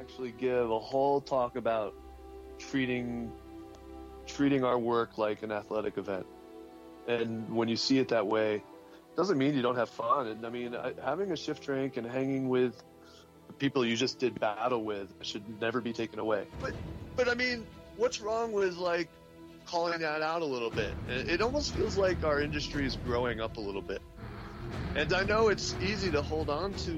actually give a whole talk about treating our work like an athletic event. And when you see it that way, it doesn't mean you don't have fun. And I mean, having a shift drink and hanging with the people you just did battle with should never be taken away. But I mean, what's wrong with like calling that out a little bit? It almost feels like our industry is growing up a little bit. And I know it's easy to hold on to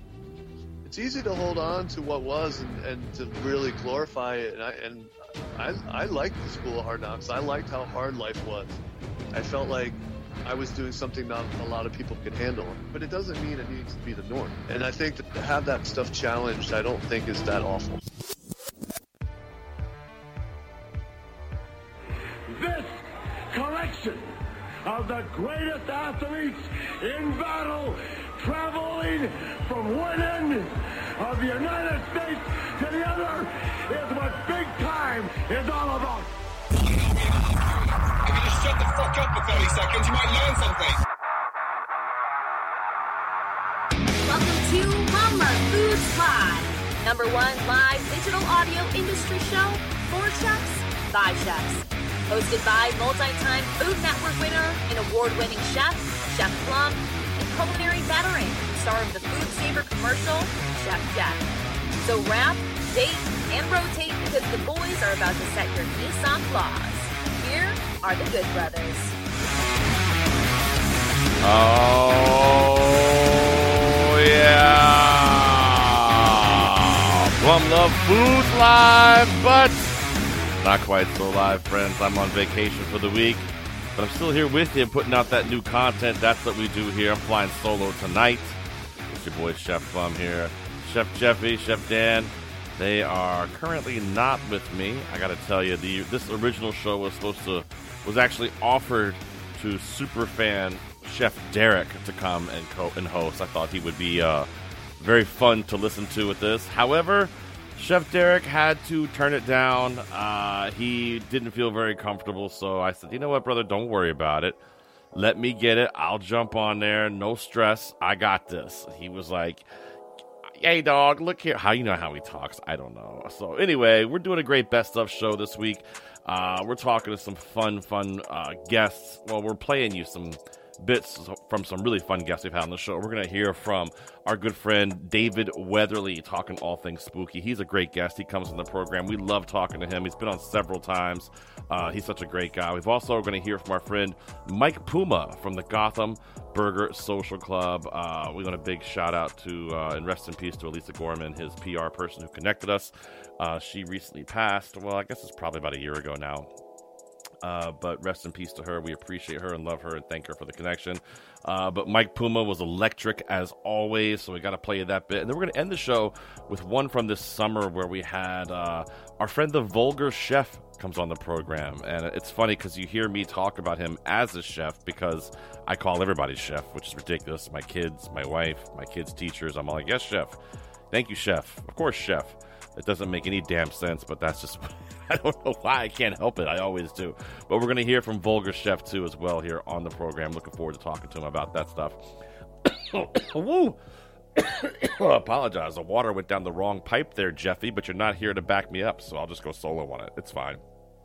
what was and to really glorify it. And I liked the School of Hard Knocks. I liked how hard life was. I felt like I was doing something not a lot of people could handle, but it doesn't mean it needs to be the norm. And I think that to have that stuff challenged, I don't think is that awful. This collection of the greatest athletes in battle, traveling from one end of the United States to the other, is what big time is all about. If you just shut the fuck up for 30 seconds, you might learn something. Welcome to Hummer Foods Live, #1 live digital audio industry show for chefs by chefs. Hosted by multi-time Food Network winner and award-winning chef, Chef Plum, and culinary veteran, star of the Food Saver commercial, Chef Jeff. So wrap, date, and rotate because the boys are about to set your Nissan flaws. Here are the Good Brothers. Oh, yeah. Plum Love Foods Live, but not quite so live, friends. I'm on vacation for the week, but I'm still here with you putting out that new content. That's what we do here. I'm flying solo tonight. It's your boy Chef Plum here. Chef Jeffy, Chef Dan. They are currently not with me. I got to tell you, this original show was actually offered to superfan Chef Derek to come and host. I thought he would be very fun to listen to with this. However, Chef Derek had to turn it down. He didn't feel very comfortable, so I said, you know what, brother, don't worry about it. Let me get it. I'll jump on there. No stress. I got this. He was like, hey, dog, look here. How you know how he talks? I don't know. So anyway, we're doing a great best of show this week. We're talking to some fun guests. Well, we're playing you some bits from some really fun guests we've had on the show. We're going to hear from our good friend David Weatherly, talking all things spooky. He's a great guest. He comes on the program. We love talking to him. He's been on several times. He's such a great guy. We've also going to hear from our friend Mike Puma from the Gotham Burger Social Club. We want a big shout out to and rest in peace to Elisa Gorman, his PR person who connected us. She recently passed. Well, I guess it's probably about a year ago now. But rest in peace to her. We appreciate her and love her and thank her for the connection. But Mike Puma was electric as always, so we got to play you that bit. And then we're going to end the show with one from this summer where we had our friend the Vulgar Chef comes on the program. And it's funny because you hear me talk about him as a chef because I call everybody chef, which is ridiculous. My kids, my wife, my kids' teachers, I'm all like, yes, chef. Thank you, chef. Of course, chef. It doesn't make any damn sense, but that's just, I don't know why I can't help it. I always do. But we're going to hear from Vulgar Chef, too, as well here on the program. Looking forward to talking to him about that stuff. Woo! Apologize. The water went down the wrong pipe there, Jeffy, but you're not here to back me up, so I'll just go solo on it. It's fine.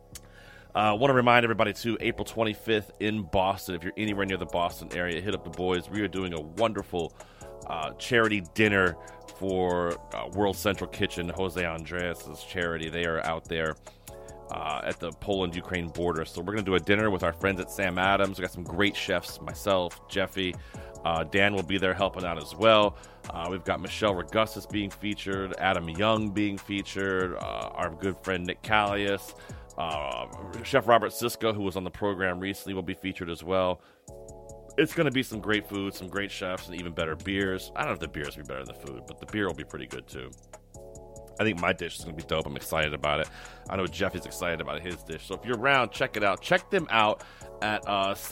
I want to remind everybody, too, April 25th in Boston. If you're anywhere near the Boston area, hit up the boys. We are doing a wonderful charity dinner for World Central Kitchen, Jose Andres' charity. They are out there at the Poland-Ukraine border. So we're going to do a dinner with our friends at Sam Adams. We got some great chefs, myself, Jeffy. Dan will be there helping out as well. We've got Michelle Regussis being featured, Adam Young being featured, our good friend Nick Callius, Chef Robert Sisko, who was on the program recently, will be featured as well. It's going to be some great food, some great chefs, and even better beers. I don't know if the beers will be better than the food, but the beer will be pretty good too. I think my dish is going to be dope. I'm excited about it. I know Jeff is excited about his dish. So if you're around, check it out. Check them out at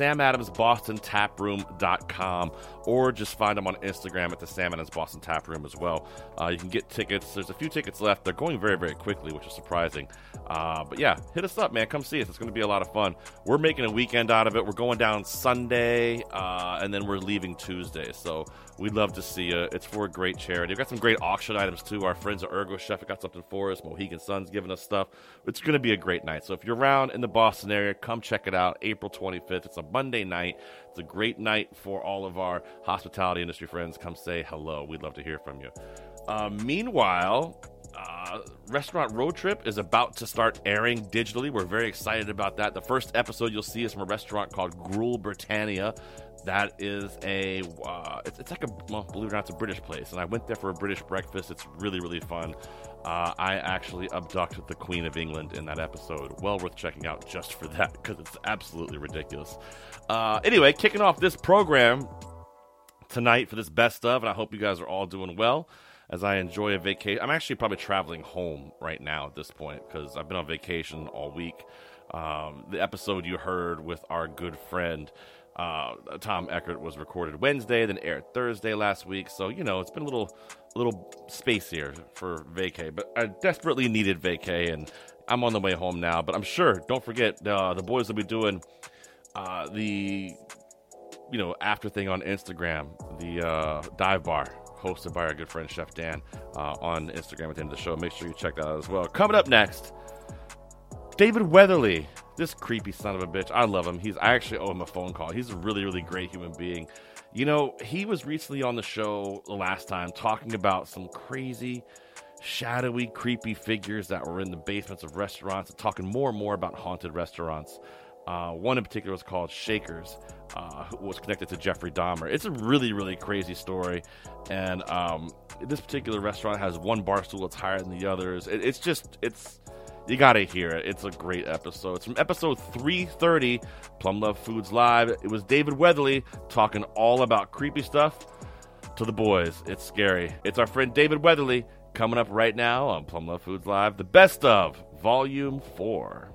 samadamsbostontaproom.com, or just find them on Instagram at the Sam Adams Boston Tap Room as well. You can get tickets. There's a few tickets left. They're going very, very quickly, which is surprising. But yeah, hit us up, man. Come see us. It's going to be a lot of fun. We're making a weekend out of it. We're going down Sunday, and then we're leaving Tuesday. So we'd love to see you. It's for a great charity. We've got some great auction items, too. Our friends at Ergo Chef have got something for us. Mohegan Sun's giving us stuff. It's going to be a great night. So if you're around in the Boston area, come check it out. April 25th. It's a Monday night. It's a great night for all of our hospitality industry friends. Come say hello. We'd love to hear from you. Meanwhile, Restaurant Road Trip is about to start airing digitally. We're very excited about that. The first episode you'll see is from a restaurant called Gruel Britannia. That is it's like believe it or not, it's a British place. And I went there for a British breakfast. It's really, really fun. I actually abducted the Queen of England in that episode. Well worth checking out just for that, because it's absolutely ridiculous. Anyway, kicking off this program tonight for this best of, and I hope you guys are all doing well as I enjoy a vacation. I'm actually probably traveling home right now at this point, because I've been on vacation all week. The episode you heard with our good friend Tom Eckert was recorded Wednesday, then aired Thursday last week. So, it's been a little space here for vacay, but I desperately needed vacay, and I'm on the way home now. But I'm sure, don't forget, the boys will be doing the after thing on Instagram, the dive bar hosted by our good friend Chef Dan on Instagram at the end of the show. Make sure you check that out as well. Coming up next, David Weatherly, this creepy son of a bitch. I love him. I actually owe him a phone call. He's a really, really great human being. He was recently on the show the last time talking about some crazy, shadowy, creepy figures that were in the basements of restaurants, and talking more and more about haunted restaurants. One in particular was called Shakers, who was connected to Jeffrey Dahmer. It's a really, really crazy story. And this particular restaurant has one bar stool that's higher than the others. You gotta hear it. It's a great episode. It's from episode 330, Plum Love Foods Live. It was David Weatherly talking all about creepy stuff to the boys. It's scary. It's our friend David Weatherly coming up right now on Plum Love Foods Live, the best of Volume 4.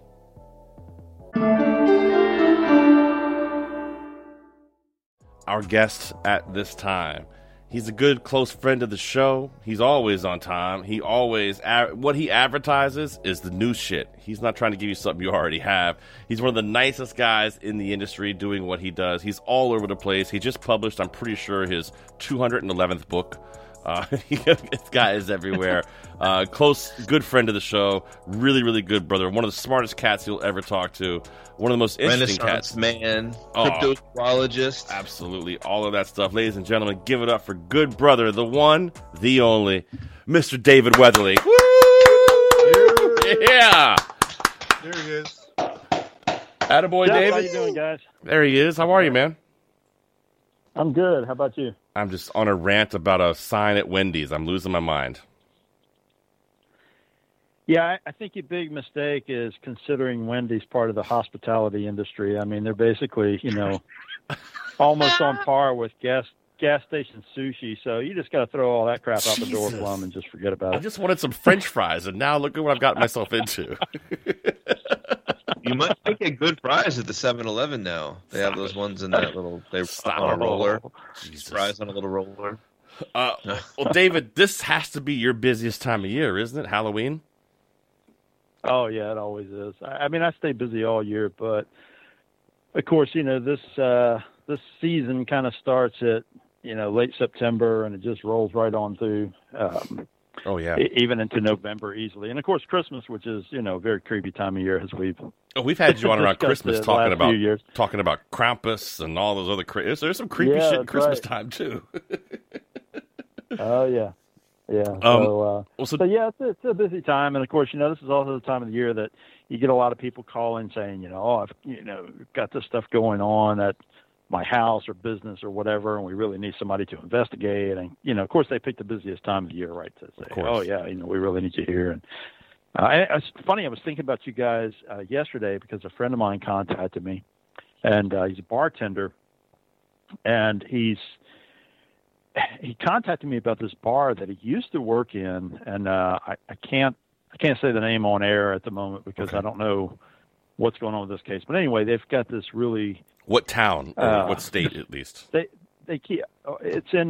Our guest at this time. He's a good, close friend of the show. He's always on time. What he advertises is the new shit. He's not trying to give you something you already have. He's one of the nicest guys in the industry doing what he does. He's all over the place. He just published, I'm pretty sure, his 211th book. This guy is everywhere. Close, good friend of the show. Really, really good brother. One of the smartest cats you'll ever talk to. One of the most interesting cats. Man, cryptozoologist. Absolutely. All of that stuff. Ladies and gentlemen, give it up for good brother, the one, the only, Mr. David Weatherly. Woo! Yeah! There he is. Attaboy, David. How you doing, guys? There he is. How are you, man? I'm good. How about you? I'm just on a rant about a sign at Wendy's. I'm losing my mind. Yeah, I think a big mistake is considering Wendy's part of the hospitality industry. I mean, they're basically, almost on par with gas station sushi. So you just got to throw all that crap out the door, Plum, and just forget about it. I just wanted some French fries, and now look at what I've got myself into. You might make a good fries at the 7-Eleven now. They have those ones in that little, on a roller. Jesus. Fries on a little roller. Well, David, this has to be your busiest time of year, isn't it? Halloween? Oh, yeah, it always is. I mean, I stay busy all year, but of course, this season kind of starts at, late September, and it just rolls right on through. Oh, yeah. Even into November easily. And, of course, Christmas, which is, a very creepy time of year, as we've had you on around Christmas talking about Krampus and all those other there's some creepy shit at Christmas time, too. Oh, yeah. Yeah. So it's a busy time. And, of course, this is also the time of the year that you get a lot of people calling saying, I've got this stuff going on at my house or business or whatever, and we really need somebody to investigate. And, of course, they pick the busiest time of the year, right, to say, oh, yeah, we really need you here. And it's funny, I was thinking about you guys yesterday because a friend of mine contacted me, and he's a bartender, and he contacted me about this bar that he used to work in, and I can't say the name on air at the moment because I don't know what's going on with this case. But anyway, they've got this really what town or what state at least? They keep it's in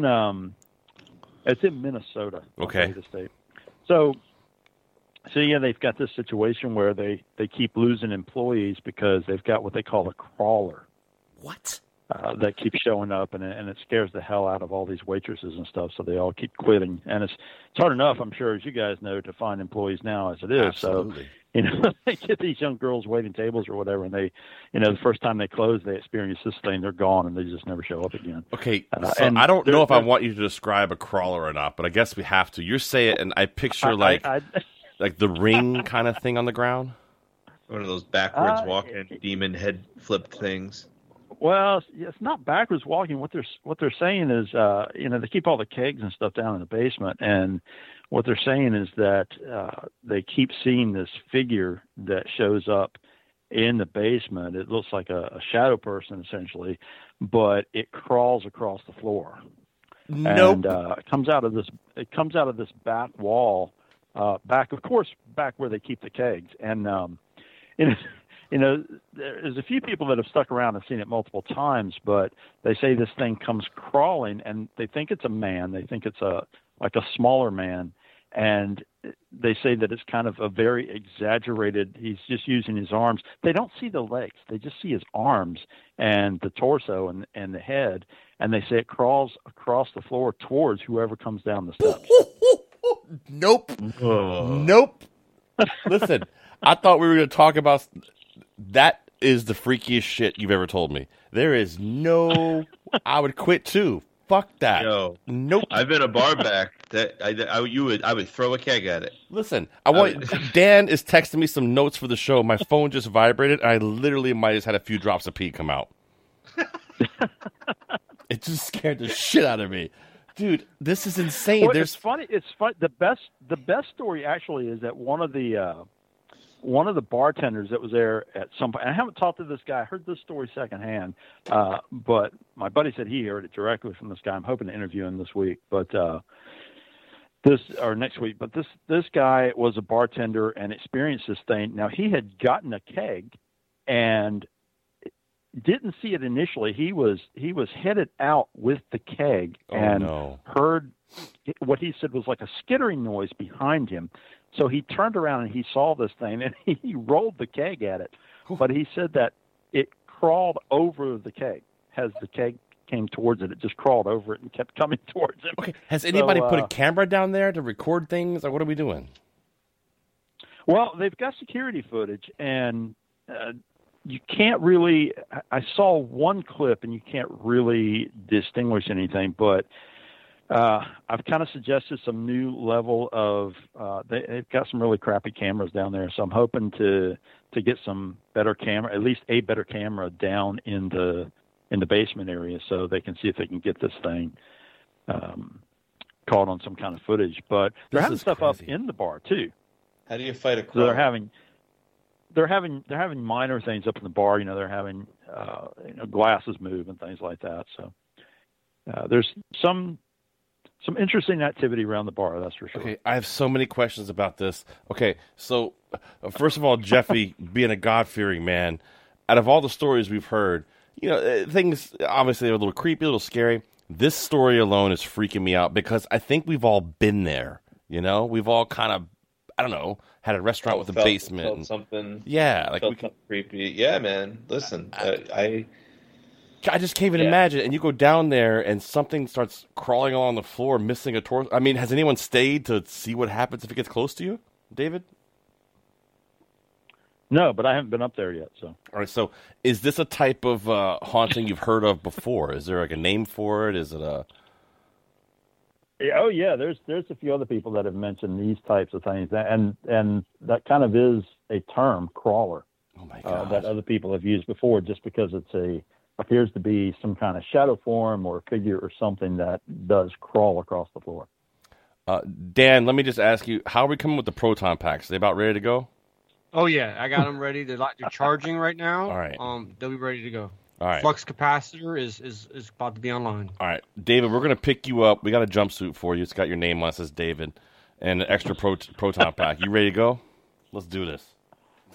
Minnesota. Okay. The state. So yeah, they've got this situation where they keep losing employees because they've got what they call a crawler. What? That keeps showing up, and it scares the hell out of all these waitresses and stuff, so they all keep quitting. And it's hard enough, I'm sure, as you guys know, to find employees now as it is. Absolutely. So, they get these young girls waiting tables or whatever, and they, the first time they close, they experience this thing, they're gone, and they just never show up again. Okay, so I don't know if I want you to describe a crawler or not, but I guess we have to. You say it, and I picture like the Ring kind of thing on the ground. One of those backwards walking demon head flip things. Well, it's not backwards walking. What they're saying is, they keep all the kegs and stuff down in the basement, and what they're saying is that they keep seeing this figure that shows up in the basement. It looks like a shadow person, essentially, but it crawls across the floor. Nope. And it comes out of this back wall, back where they keep the kegs, and there's a few people that have stuck around and seen it multiple times, but they say this thing comes crawling, and they think it's a man. They think it's a smaller man, and they say that it's kind of a very exaggerated. He's just using his arms. They don't see the legs. They just see his arms and the torso and the head, and they say it crawls across the floor towards whoever comes down the steps. Nope. Nope. Listen, I thought we were going to talk about... That is the freakiest shit you've ever told me. There is no... I would quit too. Fuck that. Yo, nope. I've been a bar back that I would throw a keg at it. Listen, Dan is texting me some notes for the show. My phone just vibrated, and I literally might have had a few drops of pee come out. It just scared the shit out of me. Dude, this is insane. Well, it's funny. The best story actually is that one of the bartenders that was there at some point, and I haven't talked to this guy. I heard this story secondhand, but my buddy said he heard it directly from this guy. I'm hoping to interview him this week, next week. But this guy was a bartender and experienced this thing. Now, he had gotten a keg and didn't see it initially. He was headed out with the keg and heard what he said was like a skittering noise behind him. So he turned around and he saw this thing and he rolled the keg at it. But he said that it crawled over the keg. As the keg came towards it, it just crawled over it and kept coming towards him. Okay. Has anybody put a camera down there to record things, or what are we doing? Well, they've got security footage, and you can't really... I saw one clip, and you can't really distinguish anything, but... I've kind of suggested some new level of, they've got some really crappy cameras down there. So I'm hoping to get some better camera, at least a better camera down in the basement area so they can see if they can get this thing, caught on some kind of footage. But they're having stuff up in the bar too. How do you fight a crowd? So they're having minor things up in the bar. They're having, glasses move and things like that. So, there's some interesting activity around the bar, that's for sure. Okay, I have so many questions about this. Okay, so first of all, Jeffy, being a God-fearing man, out of all the stories we've heard, things obviously are a little creepy, a little scary. This story alone is freaking me out because I think we've all been there. We've all kind of, I don't know, had a restaurant with a basement. Felt something. Yeah, like something creepy. Yeah, man. Listen, I just can't even imagine. And you go down there and something starts crawling along the floor, missing a torso. I mean, has anyone stayed to see what happens if it gets close to you, David? No, but I haven't been up there yet. So, all right. So, is this a type of haunting you've heard of before? Is there like a name for it? Is it a? Oh yeah, there's a few other people that have mentioned these types of things, and that kind of is a term, crawler. Oh my God. That other people have used before, just because appears to be some kind of shadow form or figure or something that does crawl across the floor. Dan, let me just ask you, how are we coming with the proton packs? Are they about ready to go? Oh yeah, I got them ready. They're charging right now. All right. They'll be ready to go. All right. Flux capacitor is about to be online. All right, David, we're gonna pick you up. We got a jumpsuit for you. It's got your name on it. It says David, and an extra proton pack. You ready to go? Let's do this.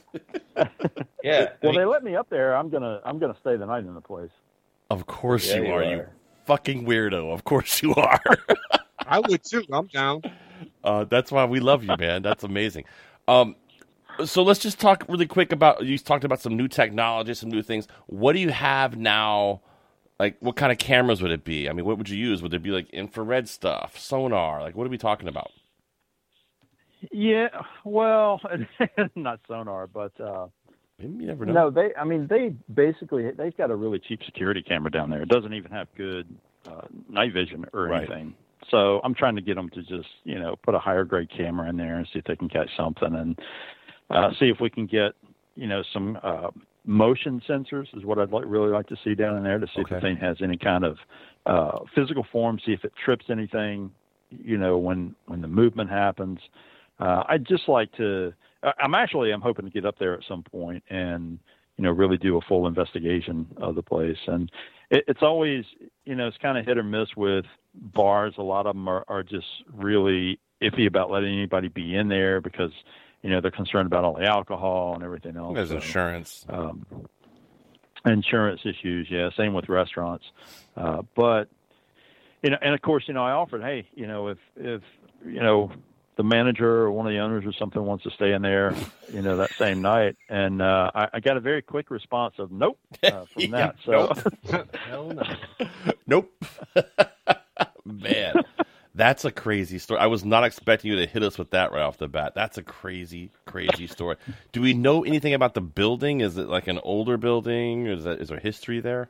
Yeah. Well, they let me up there. I'm gonna stay the night in the place. Of course you are, you fucking weirdo. Of course you are. I would too. I'm down. That's why we love you, man. That's amazing. So let's just talk really quick about, you talked about some new technology, some new things. What do you have now? Like, what kind of cameras would it be? I mean, what would you use? Would it be like infrared stuff, sonar? Like, what are we talking about? Yeah, well, not sonar, but you never know. No, they've got a really cheap security camera down there. It doesn't even have good night vision or anything. So I'm trying to get them to just, put a higher grade camera in there and see if they can catch something, and see if we can get, some motion sensors is what I'd really like to see down in there, to see if the thing has any kind of physical form, see if it trips anything, when the movement happens. I'd just like to, I'm hoping to get up there at some point and, really do a full investigation of the place. And it's always, it's kind of hit or miss with bars. A lot of them are just really iffy about letting anybody be in there because, they're concerned about all the alcohol and everything else. There's insurance. Insurance issues, yeah. Same with restaurants. But, and of course, I offered, hey, if the manager or one of the owners or something wants to stay in there, that same night. And I got a very quick response of nope from that. So, Hell no. Nope. Man, that's a crazy story. I was not expecting you to hit us with that right off the bat. That's a crazy, crazy story. Do we know anything about the building? Is it like an older building? Is there history there?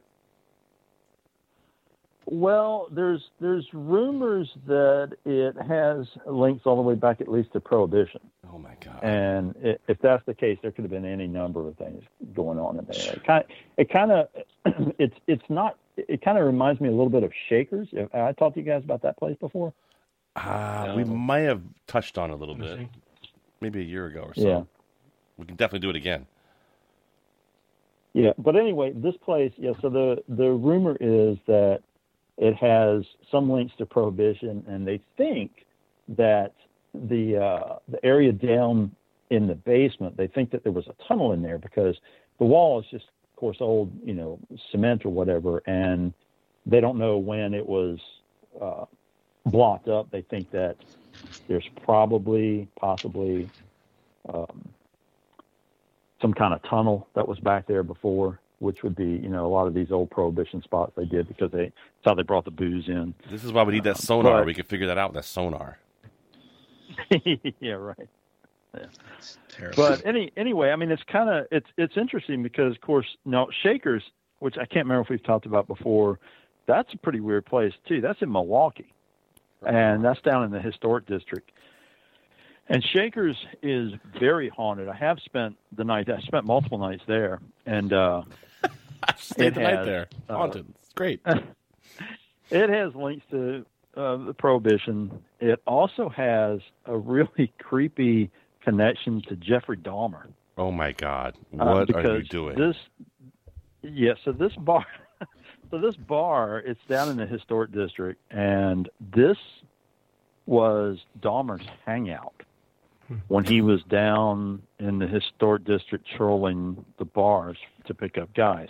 Well, there's rumors that it has links all the way back at least to Prohibition. Oh my God! And if that's the case, there could have been any number of things going on in there. It kind of reminds me a little bit of Shakers. I talked to you guys about that place before. We might have touched on it a little bit, maybe a year ago or so. Yeah, we can definitely do it again. Yeah, but anyway, this place. Yeah, so the rumor is that it has some links to Prohibition, and they think that the area down in the basement, they think that there was a tunnel in there because the wall is just, of course, old, cement or whatever, and they don't know when it was blocked up. They think that there's possibly some kind of tunnel that was back there before, which would be, a lot of these old Prohibition spots they did because that's how they brought the booze in. This is why we need that sonar. We can figure that out with that sonar. Yeah, right. Yeah. It's terrible. But anyway, I mean, it's interesting because, of course, now Shakers, which I can't remember if we've talked about before, that's a pretty weird place too. That's in Milwaukee, and that's down in the historic district. And Shakers is very haunted. I have spent the night. I spent multiple nights there, and I stayed the night there. Haunted. It's great. It has links to the Prohibition. It also has a really creepy connection to Jeffrey Dahmer. Oh my God! What are you doing? So this bar, it's down in the historic district, and this was Dahmer's hangout when he was down in the historic district trolling the bars to pick up guys.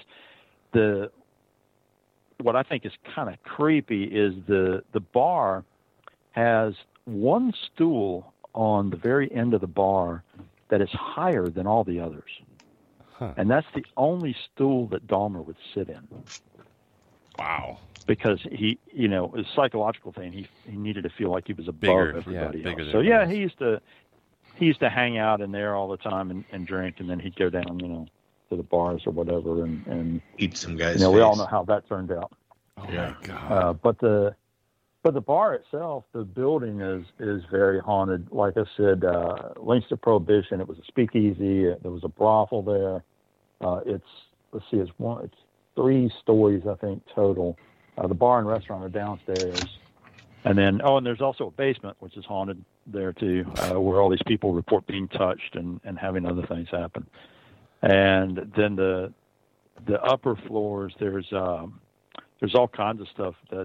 What I think is kind of creepy is the bar has one stool on the very end of the bar that is higher than all the others. Huh. And that's the only stool that Dahmer would sit in. Wow. Because he, it's a psychological thing. He needed to feel like he was above everybody else. So yeah, he used to hang out in there all the time and drink, and then he'd go down, to the bars or whatever and eat some guys. We all know how that turned out. Oh my God! But the bar itself, the building is very haunted. Like I said, links to Prohibition. It was a speakeasy. There was a brothel there. It's 3 stories, I think, total. The bar and restaurant are downstairs, and there's also a basement which is haunted there too, where all these people report being touched and having other things happen. And then the upper floors, there's all kinds of stuff that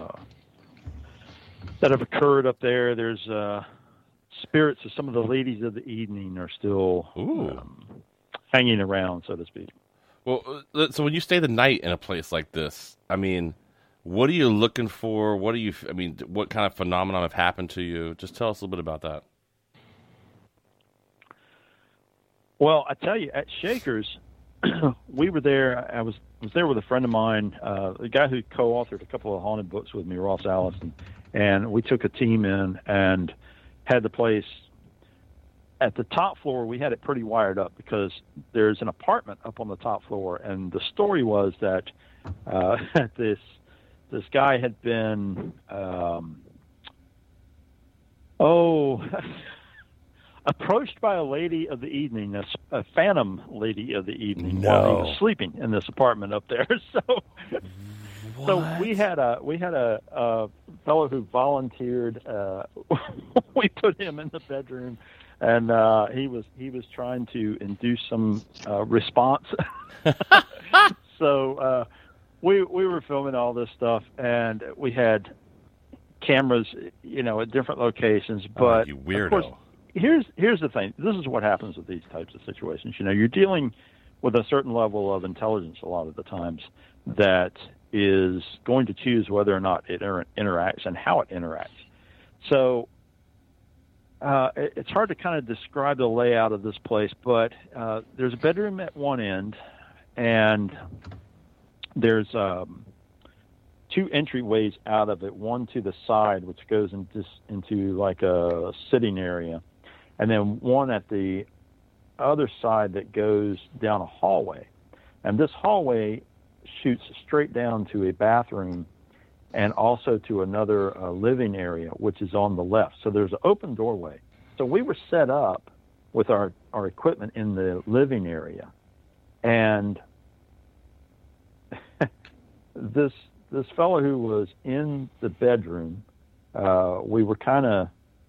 have occurred up there. There's spirits of some of the ladies of the evening are still hanging around, so to speak. Well, so when you stay the night in a place like this, I mean, what are you looking for? What kind of phenomenon have happened to you? Just tell us a little bit about that. Well, I tell you, at Shakers, we were there. I was there with a friend of mine, the guy who co-authored a couple of haunted books with me, Ross Allison, and we took a team in and had the place. At the top floor, we had it pretty wired up because there's an apartment up on the top floor, and the story was that this guy had been approached by a lady of the evening, a phantom lady of the evening, while he was sleeping in this apartment up there. So we had a fellow who volunteered. We put him in the bedroom, and he was trying to induce some response. So we were filming all this stuff, and we had cameras, at different locations. But you weirdo. Of course, here's the thing. This is what happens with these types of situations. You're dealing with a certain level of intelligence a lot of the times that is going to choose whether or not it interacts and how it interacts. So it's hard to kind of describe the layout of this place, but there's a bedroom at one end, and there's 2 entryways out of it, one to the side, which goes into like a sitting area, and then one at the other side that goes down a hallway. And this hallway shoots straight down to a bathroom and also to another living area, which is on the left. So there's an open doorway. So we were set up with our equipment in the living area. And this fellow who was in the bedroom, we were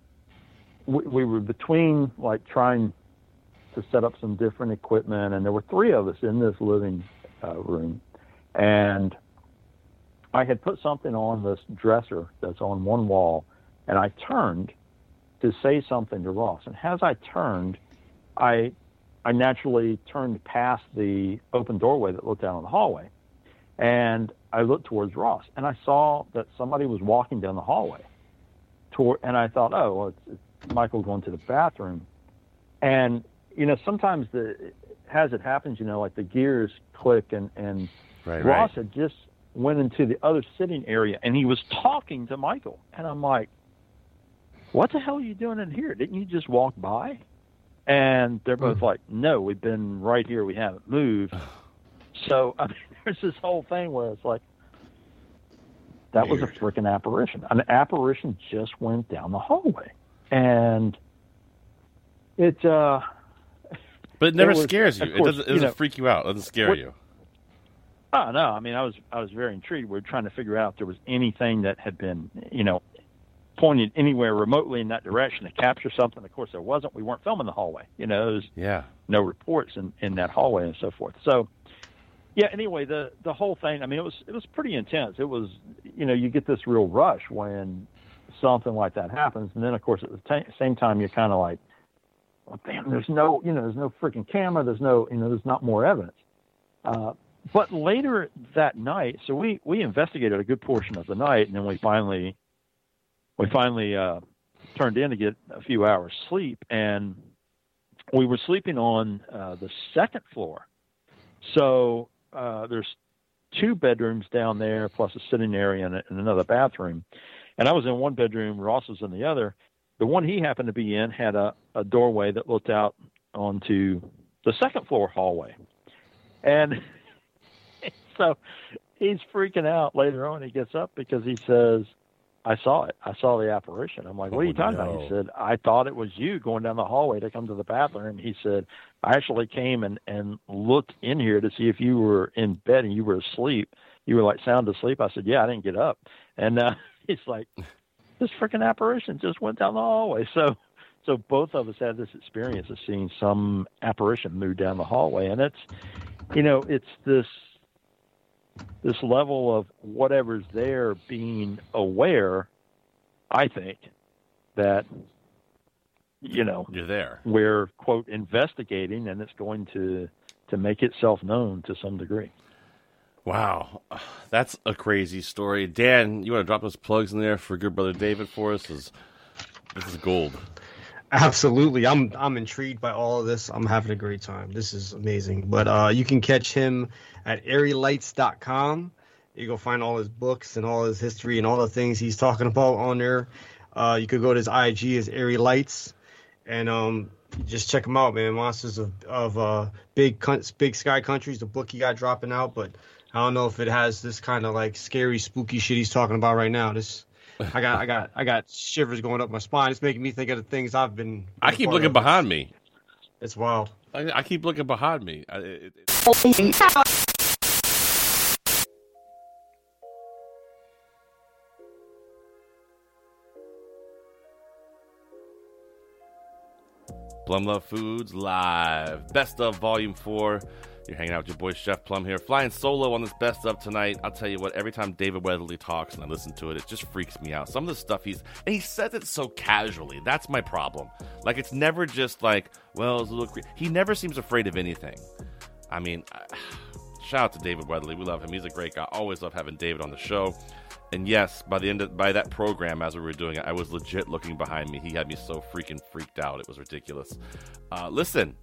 between like trying to set up some different equipment, and there were 3 of us in this living room. And I had put something on this dresser that's on one wall, and I turned to say something to Ross. And as I turned, I naturally turned past the open doorway that looked down on the hallway. And I looked towards Ross, and I saw that somebody was walking down the hallway. And I thought, oh, well, it's Michael going to the bathroom. And, sometimes as it happens, like the gears click, and Ross had just went into the other sitting area, and he was talking to Michael. And I'm like, what the hell are you doing in here? Didn't you just walk by? And they're both like, no, we've been right here. We haven't moved. So, there's this whole thing where it's like, that was a freaking apparition. An apparition just went down the hallway. And it... But it never scares you. It doesn't freak you out. It doesn't scare you. Oh, no. I mean, I was very intrigued. We were trying to figure out if there was anything that had been, pointed anywhere remotely in that direction to capture something. Of course, there wasn't. We weren't filming the hallway. There was no reports in that hallway and so forth. So, yeah, anyway, the whole thing, I mean, it was pretty intense. It was, you get this real rush when something like that happens. And then, of course, at the same time, you're kind of like, well, damn, there's no freaking camera. There's there's not more evidence. But later that night, so we investigated a good portion of the night, and then we finally turned in to get a few hours sleep, and we were sleeping on the second floor. So there's 2 bedrooms down there, plus a sitting area and another bathroom. And I was in one bedroom, Ross was in the other. The one he happened to be in had a doorway that looked out onto the second floor hallway. And so he's freaking out later on. He gets up because he says, I saw it. I saw the apparition. I'm like, what are you talking about? He said, I thought it was you going down the hallway to come to the bathroom. He said, I actually came and looked in here to see if you were in bed and you were asleep. You were like sound asleep. I said, yeah, I didn't get up. And he's like, this freaking apparition just went down the hallway. So both of us had this experience of seeing some apparition move down the hallway. And it's, it's this level of whatever's there being aware, I think, that, you're there. We're, quote, investigating, and it's going to make itself known to some degree. Wow, that's a crazy story. Dan, you want to drop those plugs in there for good brother David for us? This is gold. Absolutely. I'm intrigued by all of this. I'm having a great time. This is amazing. But you can catch him at airylights.com. You go find all his books and all his history and all the things he's talking about on there. You could go to his IG as Airy Lights, and just check him out, man. Monsters of Big Sky Countries, the book he got dropping out, but I don't know if it has this kind of like scary, spooky shit he's talking about right now. I got shivers going up my spine. It's making me think of the things I've been. I keep looking behind me. It's wild. I keep looking behind me. Plum Love Foods live. Best of Volume 4. You're hanging out with your boy Chef Plum here, flying solo on this Best of tonight. I'll tell you what, every time David Weatherly talks and I listen to it, it just freaks me out. Some of the stuff he says it so casually. That's my problem. Like, it's never just like, well, it's a little he never seems afraid of anything. I mean, shout out to David Weatherly. We love him. He's a great guy. Always love having David on the show. And yes, by that program, as we were doing it, I was legit looking behind me. He had me so freaking freaked out. It was ridiculous. Listen,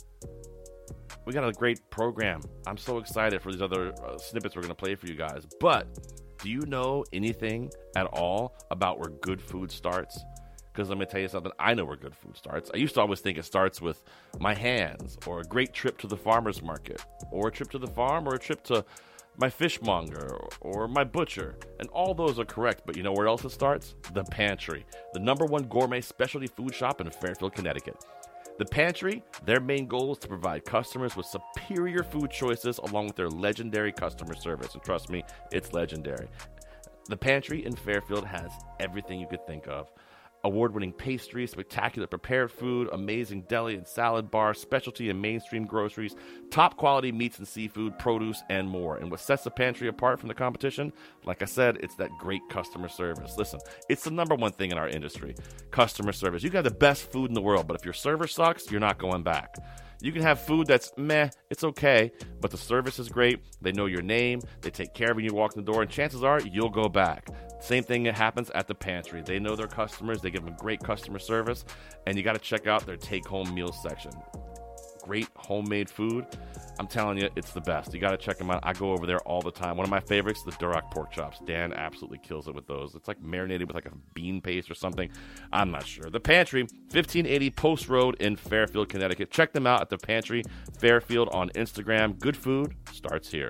we got a great program. I'm so excited for these other snippets we're going to play for you guys. But do you know anything at all about where good food starts? Because let me tell you something. I know where good food starts. I used to always think it starts with my hands, or a great trip to the farmer's market, or a trip to the farm, or a trip to my fishmonger or my butcher, and all those are correct. But you know where else it starts? The Pantry, the #1 gourmet specialty food shop in Fairfield, Connecticut. The Pantry, their main goal is to provide customers with superior food choices along with their legendary customer service. And trust me, it's legendary. The Pantry in Fairfield has everything you could think of. Award-winning pastries, spectacular prepared food, amazing deli and salad bar, specialty and mainstream groceries, top-quality meats and seafood, produce, and more. And what sets the Pantry apart from the competition? Like I said, it's that great customer service. Listen, it's the #1 thing in our industry, customer service. You can have the best food in the world, but if your server sucks, you're not going back. You can have food that's meh, it's okay, but the service is great. They know your name, they take care of you when you walk in the door, and chances are you'll go back. Same thing that happens at the Pantry. They know their customers, they give them great customer service, and you got to check out their take-home meals section. Great homemade food. I'm telling you, it's the best. You got to check them out. I go over there all the time. One of my favorites, the Duroc pork chops. Dan absolutely kills it with those. It's like marinated with like a bean paste or something. I'm not sure. The Pantry, 1580 Post Road in Fairfield, Connecticut. Check them out at the Pantry Fairfield on Instagram. Good food starts here.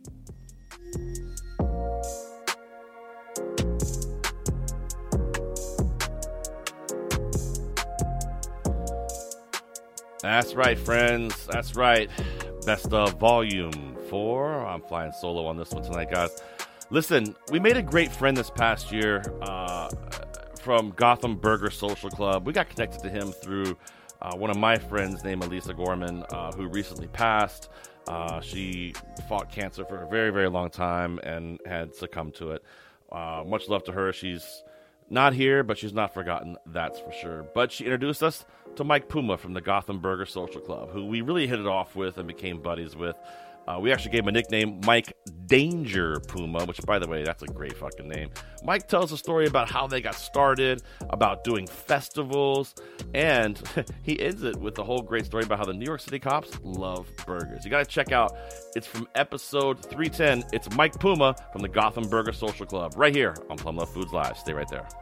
That's right, friends. That's right. Best of Volume 4. I'm flying solo on this one tonight, guys. Listen, we made a great friend this past year from Gotham Burger Social Club. We got connected to him through one of my friends named Elisa Gorman, who recently passed. She fought cancer for a very, very long time and had succumbed to it. Much love to her. She's not here, but she's not forgotten, that's for sure. But she introduced us to Mike Puma from the Gotham Burger Social Club, who we really hit it off with and became buddies with. We actually gave him a nickname, Mike Danger Puma, which, by the way, that's a great fucking name. Mike tells a story about how they got started, about doing festivals, and he ends it with a whole great story about how the New York City cops love burgers. You got to check out, it's from episode 310. It's Mike Puma from the Gotham Burger Social Club, right here on Plum Love Foods Live. Stay right there.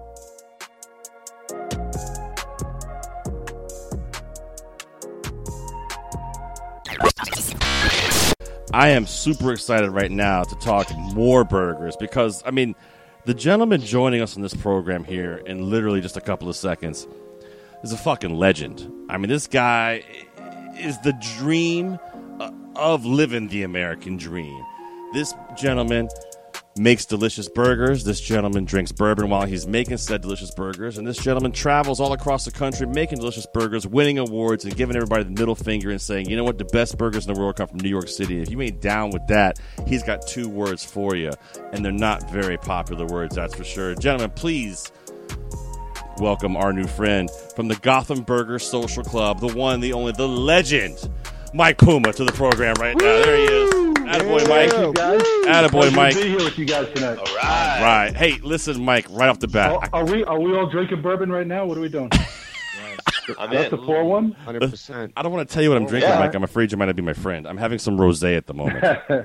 I am super excited right now to talk more burgers because, I mean, the gentleman joining us on this program here in literally just a couple of seconds is a fucking legend. I mean, this guy is the dream of living the American dream. This gentleman makes delicious burgers. This gentleman drinks bourbon while he's making said delicious burgers. And this gentleman travels all across the country making delicious burgers, winning awards, and giving everybody the middle finger and saying, you know what, the best burgers in the world come from New York City. If you ain't down with that, he's got 2 words for you. And they're not very popular words, that's for sure. Gentlemen, please welcome our new friend from the Gotham Burger Social Club, the one, the only, the legend, Mike Puma, to the program right now. There he is. Attaboy, Mike. Thank you, guys. Attaboy, Mike. Good to be here with you guys tonight. All right. Hey, listen, Mike, right off the bat. Are we all drinking bourbon right now? What are we doing? That's the 4-1? 100%. I don't want to tell you what I'm drinking, Mike. I'm afraid you might not be my friend. I'm having some rosé at the moment.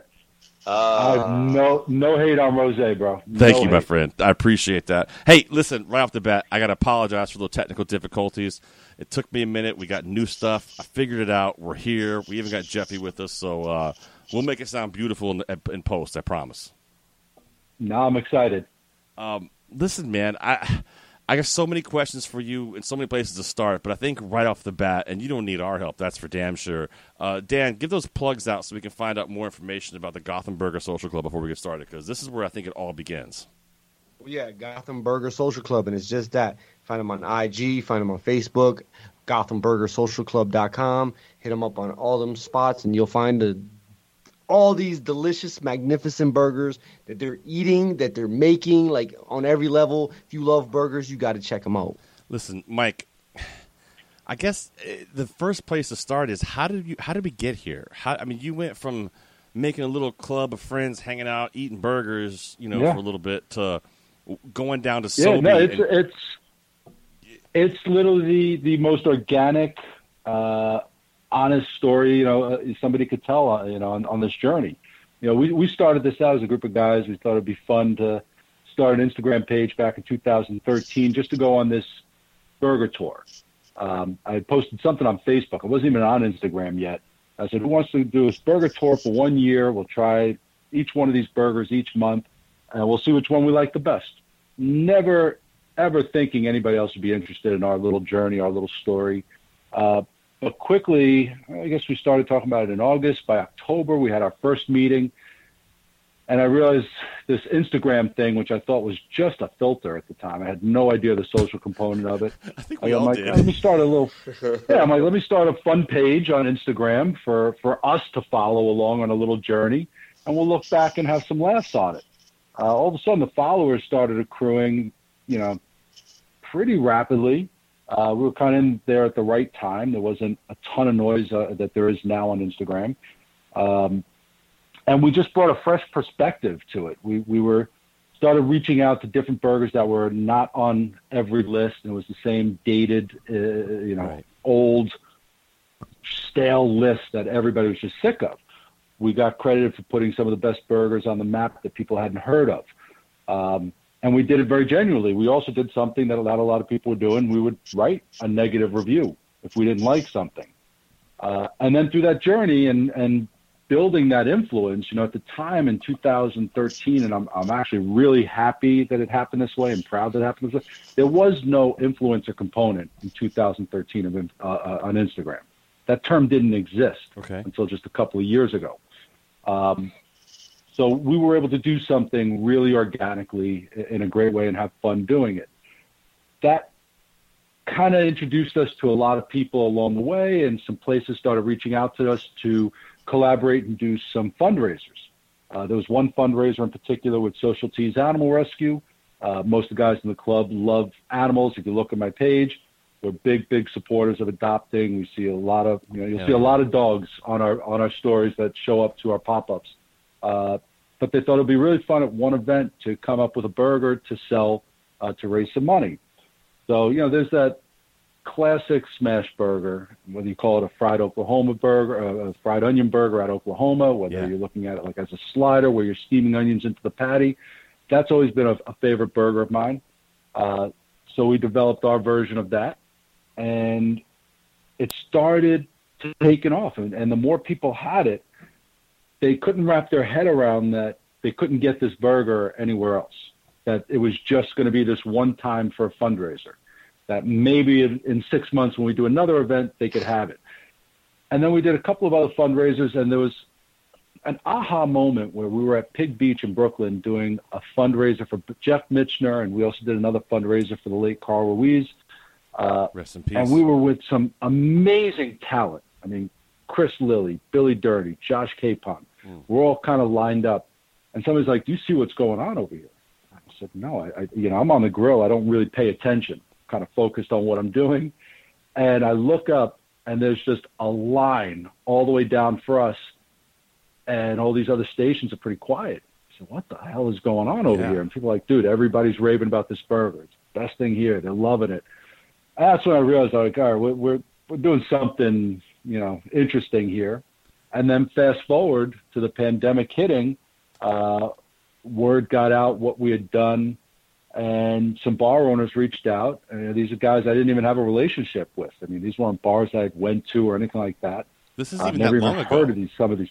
No hate on rosé, bro. Thank you, my friend. I appreciate that. Hey, listen, right off the bat, I got to apologize for the technical difficulties. It took me a minute. We got new stuff. I figured it out. We're here. We even got Jeffy with us, so we'll make it sound beautiful in post, I promise. No, I'm excited. Listen, man, I got so many questions for you and so many places to start, but I think right off the bat, and you don't need our help, that's for damn sure. Dan, give those plugs out so we can find out more information about the Gotham Burger Social Club before we get started, because this is where I think it all begins. Yeah, Gotham Burger Social Club, and it's just that. Find them on IG, find them on Facebook, GothamBurgerSocialClub.com. Hit them up on all them spots, and you'll find all these delicious, magnificent burgers that they're eating, that they're making, like on every level. If you love burgers, you got to check them out. Listen, Mike, I guess the first place to start is how did we get here? You went from making a little club of friends, hanging out, eating burgers, for a little bit, to going down to Sobe. Yeah, no, it's literally the most organic, honest story, somebody could tell, on this journey. We started this out as a group of guys. We thought it'd be fun to start an Instagram page back in 2013 just to go on this burger tour. I had posted something on Facebook. I wasn't even on Instagram yet. I said, who wants to do this burger tour for 1 year? We'll try each one of these burgers each month, and we'll see which one we like the best. Never, ever thinking anybody else would be interested in our little journey, our little story. But quickly, I guess we started talking about it in August. By October, we had our first meeting. And I realized this Instagram thing, which I thought was just a filter at the time. I had no idea the social component of it. I think we all did. Let me start let me start a fun page on Instagram for us to follow along on a little journey. And we'll look back and have some laughs on it. All of a sudden, the followers started accruing, pretty rapidly. We were kind of in there at the right time. There wasn't a ton of noise that there is now on Instagram. And we just brought a fresh perspective to it. We started reaching out to different burgers that were not on every list. And it was the same dated, old, stale list that everybody was just sick of. We got credited for putting some of the best burgers on the map that people hadn't heard of. And we did it very genuinely. We also did something that not a lot of people were doing. We would write a negative review if we didn't like something. And then through that journey and building that influence, at the time in 2013, and I'm actually really happy that it happened this way and proud that it happened this way, there was no influencer component in 2013 on Instagram. That term didn't exist until just a couple of years ago. So we were able to do something really organically in a great way and have fun doing it. That kind of introduced us to a lot of people along the way, and some places started reaching out to us to collaborate and do some fundraisers. There was one fundraiser in particular with Social Tees Animal Rescue. Most of the guys in the club love animals. If you look at my page, we're big supporters of adopting. We see a lot of, you'll see a lot of dogs on our stories that show up to our pop-ups. But they thought it'd be really fun at one event to come up with a burger to sell to raise some money. So, there's that classic smash burger, whether you call it a fried Oklahoma burger, a fried onion burger at Oklahoma, whether you're looking at it like as a slider where you're steaming onions into the patty. That's always been a favorite burger of mine. So we developed our version of that, and it started taking off. And the more people had it, they couldn't wrap their head around that they couldn't get this burger anywhere else, that it was just going to be this one time for a fundraiser, that maybe in 6 months when we do another event, they could have it. And then we did a couple of other fundraisers, and there was an aha moment where we were at Pig Beach in Brooklyn doing a fundraiser for Jeff Mitchner, and we also did another fundraiser for the late Carl Ruiz. Rest in peace. And we were with some amazing talent. I mean, Chris Lilly, Billy Dirty, Josh Capon. We're all kind of lined up. And somebody's like, do you see what's going on over here? I said, no, I'm on the grill. I don't really pay attention. kind of focused on what I'm doing. And I look up, and there's just a line all the way down for us, and all these other stations are pretty quiet. I said, what the hell is going on over here? And people are like, dude, everybody's raving about this burger. It's the best thing here. They're loving it. And that's when I realized, like, all right, we're doing something, interesting here. And then fast forward to the pandemic hitting, word got out what we had done, and some bar owners reached out. And these are guys I didn't even have a relationship with. I mean, these weren't bars I went to or anything like that. This isn't even never that long even ago. heard of some of these.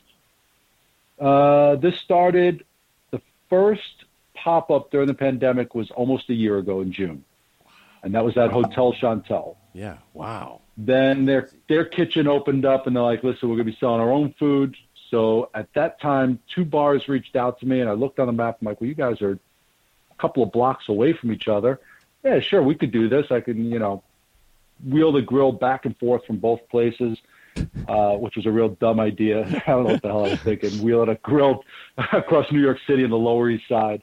This started, the first pop-up during the pandemic was almost a year ago in June. And that was at Hotel Chantel. Yeah, wow. Then their kitchen opened up, and they're like, listen, we're going to be selling our own food. So at that time, 2 bars reached out to me, and I looked on the map. I'm like, well, you guys are a couple of blocks away from each other. Yeah, sure, we could do this. I can, wheel the grill back and forth from both places, which was a real dumb idea. I don't know what the hell I was thinking, wheeling a grill across New York City in the Lower East Side.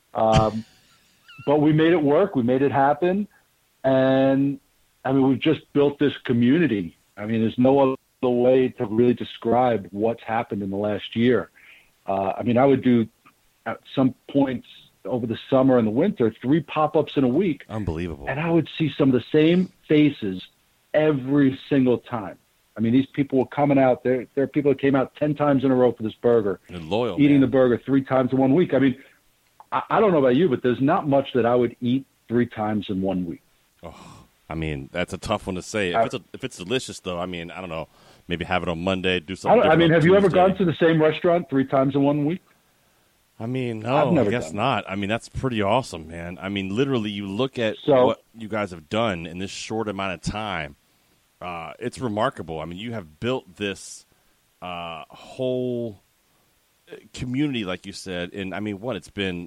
But we made it work. We made it happen. And, I mean, we've just built this community. I mean, there's no other way to really describe what's happened in the last year. I mean, I would do at some points over the summer and the winter 3 pop-ups in a week. Unbelievable. And I would see some of the same faces every single time. I mean, these people were coming out. There are people that came out 10 times in a row for this burger. They're loyal, eating man. the burger 3 times in 1 week. I mean, I don't know about you, but there's not much that I would eat 3 times in 1 week. Oh, I mean, that's a tough one to say. If it's delicious, though, I mean, I don't know. Maybe have it on Monday, do something different. I mean, on have you ever Tuesday. gone to the same restaurant 3 times in 1 week? I mean, I've no, never I guess done not. I mean, that's pretty awesome, man. I mean, literally, you look at what you guys have done in this short amount of time. It's remarkable. I mean, you have built this whole community, like you said, and I mean, it's been,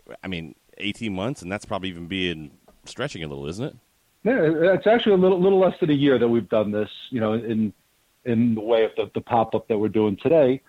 18 months, and that's probably even being stretching a little, isn't it? Yeah, it's actually a little less than a year that we've done this, in the way of the pop-up that we're doing today.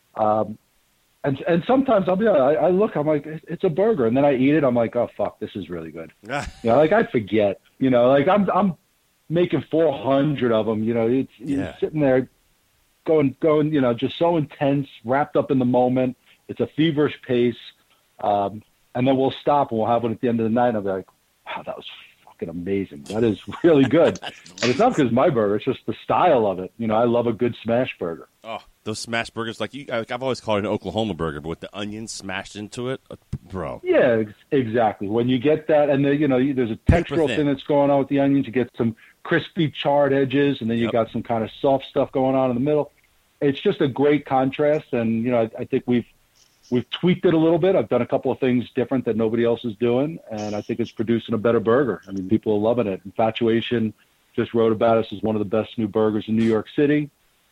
And sometimes I'll be honest, I look, I'm like, it's a burger, and then I eat it, I'm like, oh fuck, this is really good. Like I forget, like I'm making 400 of them. You're sitting there, going, just so intense, wrapped up in the moment. It's a feverish pace, and then we'll stop and we'll have one at the end of the night. And I'll be like, wow, that was fucking amazing. That is really good. And it's not because it's my burger; it's just the style of it. I love a good smash burger. Oh, those smash burgers, I've always called it an Oklahoma burger, but with the onions smashed into it, bro. Yeah, exactly. When you get that, and there's a textural thing that's going on with the onions. You get some crispy charred edges, and then you got some kind of soft stuff going on in the middle. It's just a great contrast, and I think we've tweaked it a little bit. I've done a couple of things different that nobody else is doing, and I think it's producing a better burger. I mean, people are loving it. Infatuation just wrote about us as one of the best new burgers in New York City.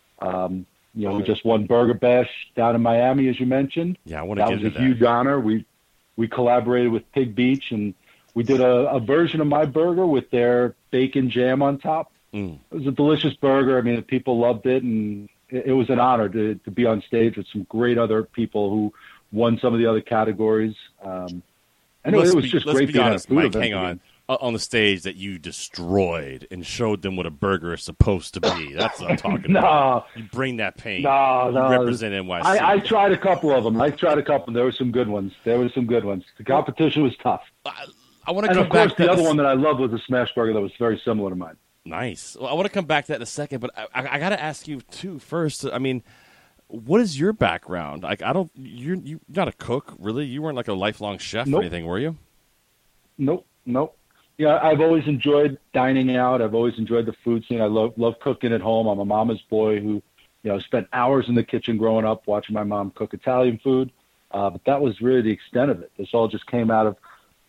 We just won Burger Bash down in Miami, as you mentioned. Yeah, I want to get into that. That was a huge honor. We collaborated with Pig Beach, and we did a version of my burger with their bacon jam on top. It was a delicious burger. I mean, people loved it, and it was an honor to be on stage with some great other people who won some of the other categories. And it was just great being at a food event. Hang on. On the stage that you destroyed and showed them what a burger is supposed to be. That's what I'm talking about. You bring that pain. No. You represent NYC. I tried a couple of them. There were some good ones. The competition was tough. I want to and come of course, back to the other one that I loved was a smash burger that was very similar to mine. Nice. Well, I want to come back to that in a second, but I got to ask you too first. I mean, what is your background? Like, you're not a cook, really. You weren't like a lifelong chef or anything, were you? Nope. Yeah, I've always enjoyed dining out. I've always enjoyed the food scene. I love cooking at home. I'm a mama's boy who, spent hours in the kitchen growing up watching my mom cook Italian food. But that was really the extent of it. This all just came out of,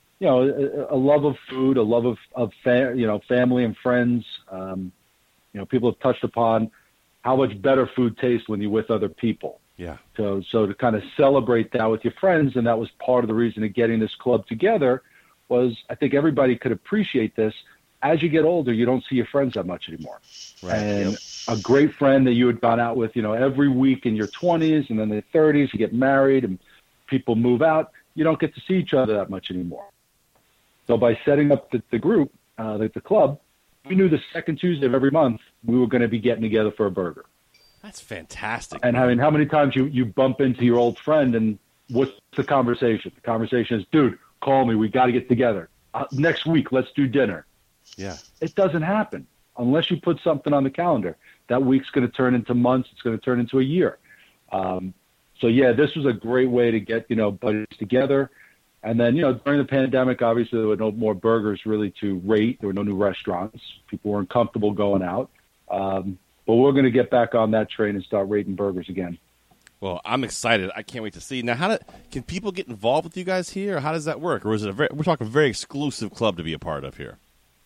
a love of food, a love of family and friends. People have touched upon how much better food tastes when you're with other people. Yeah. So to kind of celebrate that with your friends, and that was part of the reason of getting this club together, was I think everybody could appreciate this. As you get older, you don't see your friends that much anymore. Right. And a great friend that you had gone out with, every week in your 20s and then the 30s, you get married and people move out, you don't get to see each other that much anymore. So by setting up the group, the club, we knew the second Tuesday of every month we were going to be getting together for a burger. That's fantastic. And I mean, how many times you bump into your old friend and what's the conversation? The conversation is, dude, call me. We got to get together. Next week, let's do dinner. Yeah. It doesn't happen unless you put something on the calendar. That week's going to turn into months. It's going to turn into a year. So, yeah, this was a great way to get, buddies together. And then, during the pandemic, obviously there were no more burgers really to rate. There were no new restaurants. People weren't comfortable going out. But we're going to get back on that train and start rating burgers again. Well, I'm excited. I can't wait to see. Now, can people get involved with you guys here? Or how does that work? Or is it we're talking a very exclusive club to be a part of here?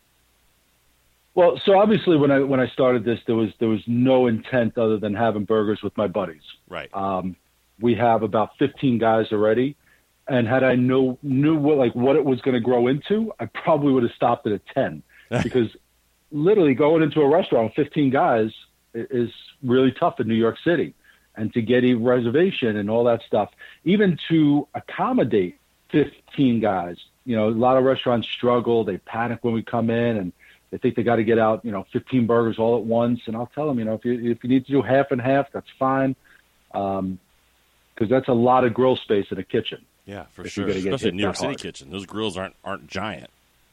Well, so obviously when I started this, there was no intent other than having burgers with my buddies. Right. We have about 15 guys already. And had I knew what it was going to grow into, I probably would have stopped it at 10 because literally going into a restaurant with 15 guys is really tough in New York City. And to get a reservation and all that stuff, even to accommodate 15 guys, a lot of restaurants struggle. They panic when we come in and they think they got to get out, 15 burgers all at once. And I'll tell them, if you need to do half and half, that's fine. Because that's a lot of grill space in a kitchen. Yeah, for sure. Especially in New York City kitchen. Those grills aren't giant.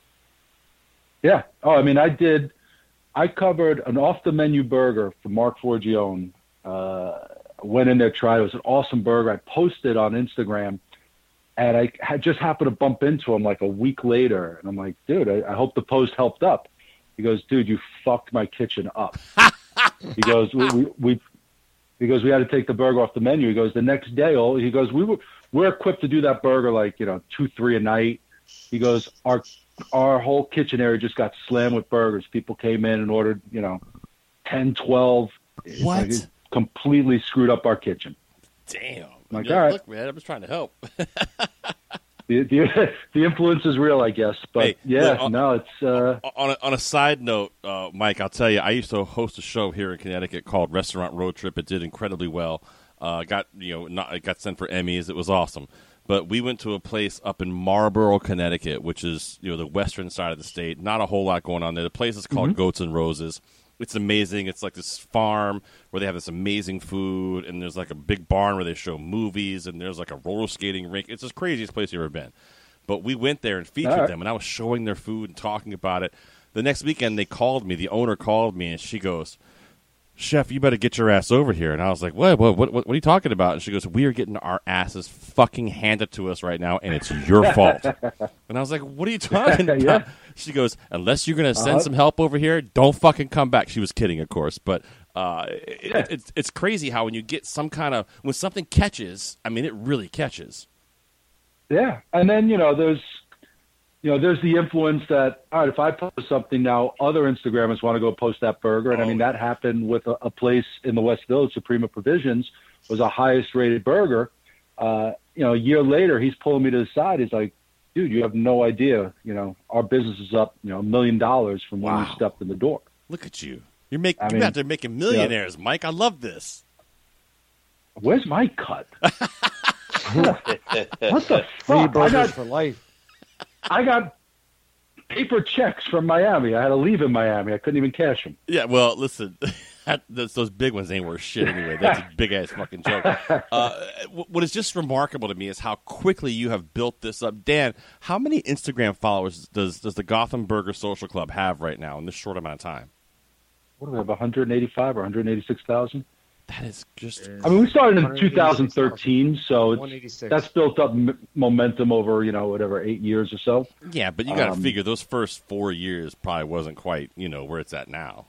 Yeah. Oh, I mean, I covered an off-the-menu burger for Mark Forgione. Went in there, tried it. It was an awesome burger. I posted on Instagram, and I just happened to bump into him like a week later. And I'm like, dude, I hope the post helped up. He goes, dude, you fucked my kitchen up. He goes, we had to take the burger off the menu. He goes, the next day, he goes, we're equipped to do that burger like, 2-3 a night. He goes, our whole kitchen area just got slammed with burgers. People came in and ordered, 10, 12. What? It completely screwed up our kitchen. Damn. I'm like, all right. Look, man, I'm just trying to help. The influence is real, I guess. But, hey, yeah, look, it's... On a side note, Mike, I'll tell you, I used to host a show here in Connecticut called Restaurant Road Trip. It did incredibly well. It got sent for Emmys. It was awesome. But we went to a place up in Marlborough, Connecticut, which is the western side of the state. Not a whole lot going on there. The place is called Goats and Roses. It's amazing. It's like this farm where they have this amazing food, and there's like a big barn where they show movies, and there's like a roller skating rink. It's the craziest place you've ever been. But we went there and featured them, and I was showing their food and talking about it. The next weekend, they called me. The owner called me, and she goes, Chef, you better get your ass over here. And I was like, what are you talking about? And she goes, we are getting our asses fucking handed to us right now, and it's your fault. And I was like, what are you talking about? Yeah. She goes, unless you're going to send some help over here, don't fucking come back. She was kidding, of course. But it's crazy how when you get when something catches, I mean, it really catches. Yeah. And then, there's the influence that, all right, if I post something now, other Instagrammers want to go post that burger. And I mean, that happened with a place in the West Village, Suprema Provisions, was the highest rated burger. A year later, he's pulling me to the side. He's like, dude, you have no idea. Our business is up, $1 million from when you stepped in the door. Look at you. You're out there making millionaires, Mike. I love this. Where's my cut? What the fuck? Free burgers for life. I got paper checks from Miami. I had to leave in Miami. I couldn't even cash them. Yeah, well, listen, those big ones ain't worth shit anyway. That's a big-ass fucking joke. What is just remarkable to me is how quickly you have built this up. Dan, how many Instagram followers does the Gotham Burger Social Club have right now in this short amount of time? What do we have, 185 or 186,000? That is just... I mean, we started in 2013, so that's built up momentum over, 8 years or so. Yeah, but you got to figure those first 4 years probably wasn't quite, where it's at now.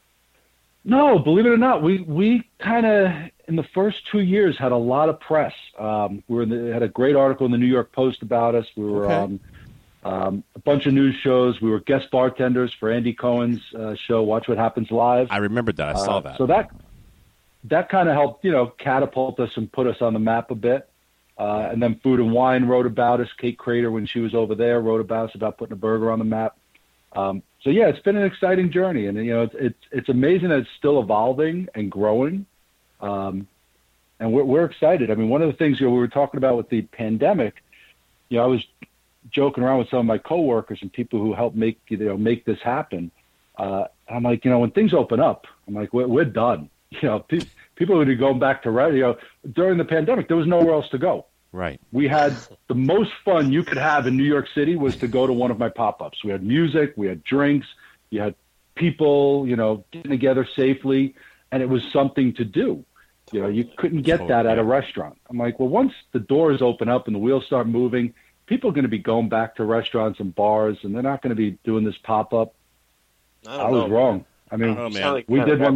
No, believe it or not, we kind of, in the first 2 years, had a lot of press. We had a great article in the New York Post about us. We were on a bunch of news shows. We were guest bartenders for Andy Cohen's show, Watch What Happens Live. I remembered that. I saw that. So that kind of helped, catapult us and put us on the map a bit. And then Food and Wine wrote about us. Kate Crater, when she was over there, wrote about us about putting a burger on the map. So, yeah, it's been an exciting journey. And, it's amazing that it's still evolving and growing. And we're excited. I mean, one of the things we were talking about with the pandemic, I was joking around with some of my coworkers and people who help make this happen. I'm like, when things open up, I'm like, we're done. People would be going back to radio. During the pandemic, there was nowhere else to go. Right. We had the most fun you could have in New York City was to go to one of my pop-ups. We had music, we had drinks, you had people, getting together safely, and it was something to do. You couldn't get that at a restaurant. I'm like, well, once the doors open up and the wheels start moving, people are going to be going back to restaurants and bars, and they're not going to be doing this pop-up. I was wrong. I mean, we did one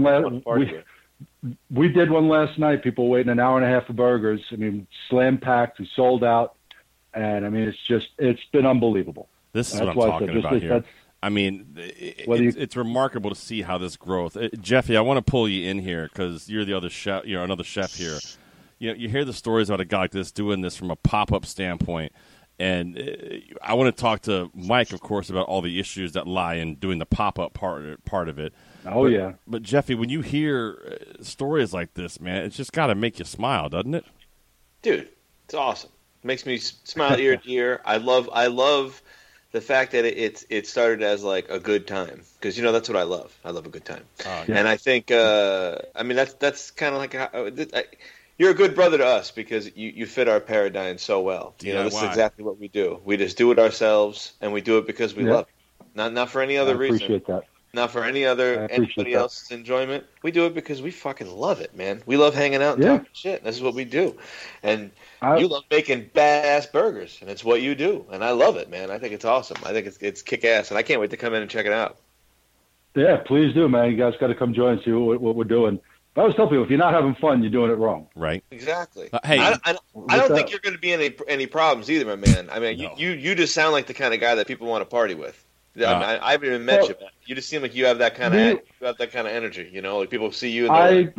last night. People waiting an hour and a half for burgers. I mean, slam packed. We sold out, and I mean, it's been unbelievable. This is what I'm talking about here. I mean, it's remarkable to see how this growth. Jeffy, I want to pull you in here because you're the other chef. You're another chef here. You hear the stories about a guy like this doing this from a pop-up standpoint. And I want to talk to Mike, of course, about all the issues that lie in doing the pop-up part of it. But Jeffy, when you hear stories like this, man, it's just got to make you smile, doesn't it? Dude, it's awesome. It makes me smile ear to ear. I love the fact that it started as like a good time because that's what I love. I love a good time, and I think that's kind of like how. You're a good brother to us because you fit our paradigm so well. This is exactly what we do. We just do it ourselves, and we do it because we love it. Not for any other reason. Appreciate that. Not for anybody else's enjoyment. We do it because we fucking love it, man. We love hanging out and talking shit. This is what we do. And you love making badass burgers, and it's what you do. And I love it, man. I think it's awesome. I think it's kick-ass, and I can't wait to come in and check it out. Yeah, please do, man. You guys got to come join and see what we're doing. I always tell people, if you're not having fun, you're doing it wrong. Right. Exactly. Hey, I don't think you're going to be any problems either, my man. I mean, you just sound like the kind of guy that people want to party with. I haven't even met you. You just seem like you have that kind of energy. Like people see you.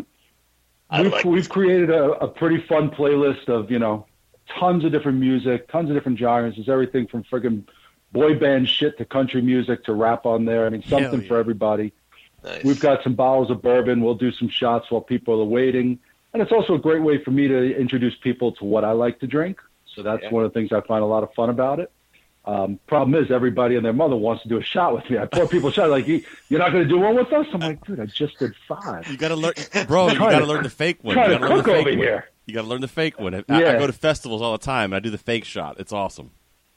And we've created a pretty fun playlist of tons of different music, tons of different genres. There's everything from friggin' boy band shit to country music to rap on there. I mean, something for everybody. Nice. We've got some bottles of bourbon. We'll do some shots while people are waiting. And it's also a great way for me to introduce people to what I like to drink. So that's one of the things I find a lot of fun about it. Problem is, everybody and their mother wants to do a shot with me. I pour people a shot like, you're not going to do one with us? I'm like, dude, I just did 5. You got to learn, bro. You got to learn the fake one. Trying to cook over here. You got to learn the fake one. I go to festivals all the time, and I do the fake shot. It's awesome.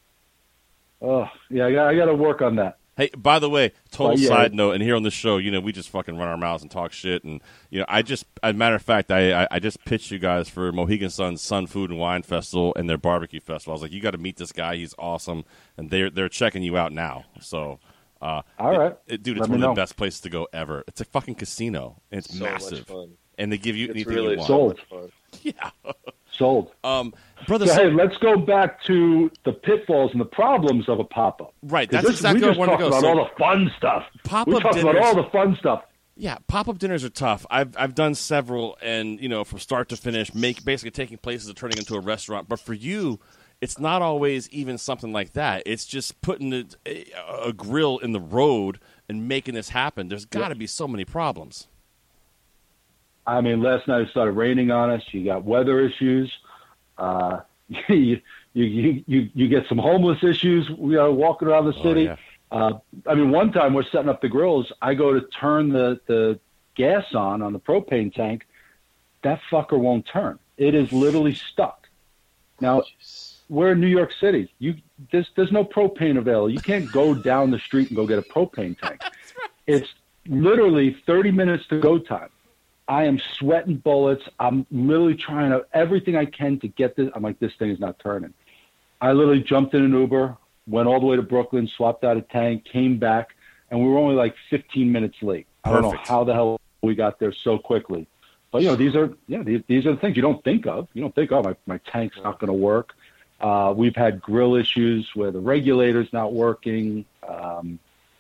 Oh, yeah, I got to work on that. Hey, by the way, total side note, and here on the show, we just fucking run our mouths and talk shit, and as a matter of fact, I just pitched you guys for Mohegan Sun's Sun Food and Wine Festival and their barbecue festival. I was like, you got to meet this guy; he's awesome, and they're checking you out now. So, all right, dude, it's one of the best places to go ever. It's a fucking casino, and it's so massive, fun. And they give you anything you want. Sold. Yeah. Sold. Brother, hey, let's go back to the pitfalls and the problems of a pop-up. Right, that's exactly where I want to go. We just talked about all the fun stuff. We talked about all the fun stuff. Yeah, pop-up dinners are tough. I've done several, and from start to finish, basically taking places and turning into a restaurant. But for you, it's not always even something like that. It's just putting a grill in the road and making this happen. There's got to be so many problems. I mean, last night it started raining on us. You got weather issues. You get some homeless issues. We are walking around the city. I mean, one time we're setting up the grills. I go to turn the gas on the propane tank. That fucker won't turn. It is literally stuck. Now, we're in New York City. There's no propane available. You can't go down the street and go get a propane tank. It's literally 30 minutes to go time. I am sweating bullets. I'm literally trying everything I can to get this. I'm like, this thing is not turning. I literally jumped in an Uber, went all the way to Brooklyn, swapped out a tank, came back, and we were only like 15 minutes late. Perfect. I don't know how the hell we got there so quickly. But, these are the things you don't think of. You don't think, my tank's not going to work. We've had grill issues where the regulator's not working. I've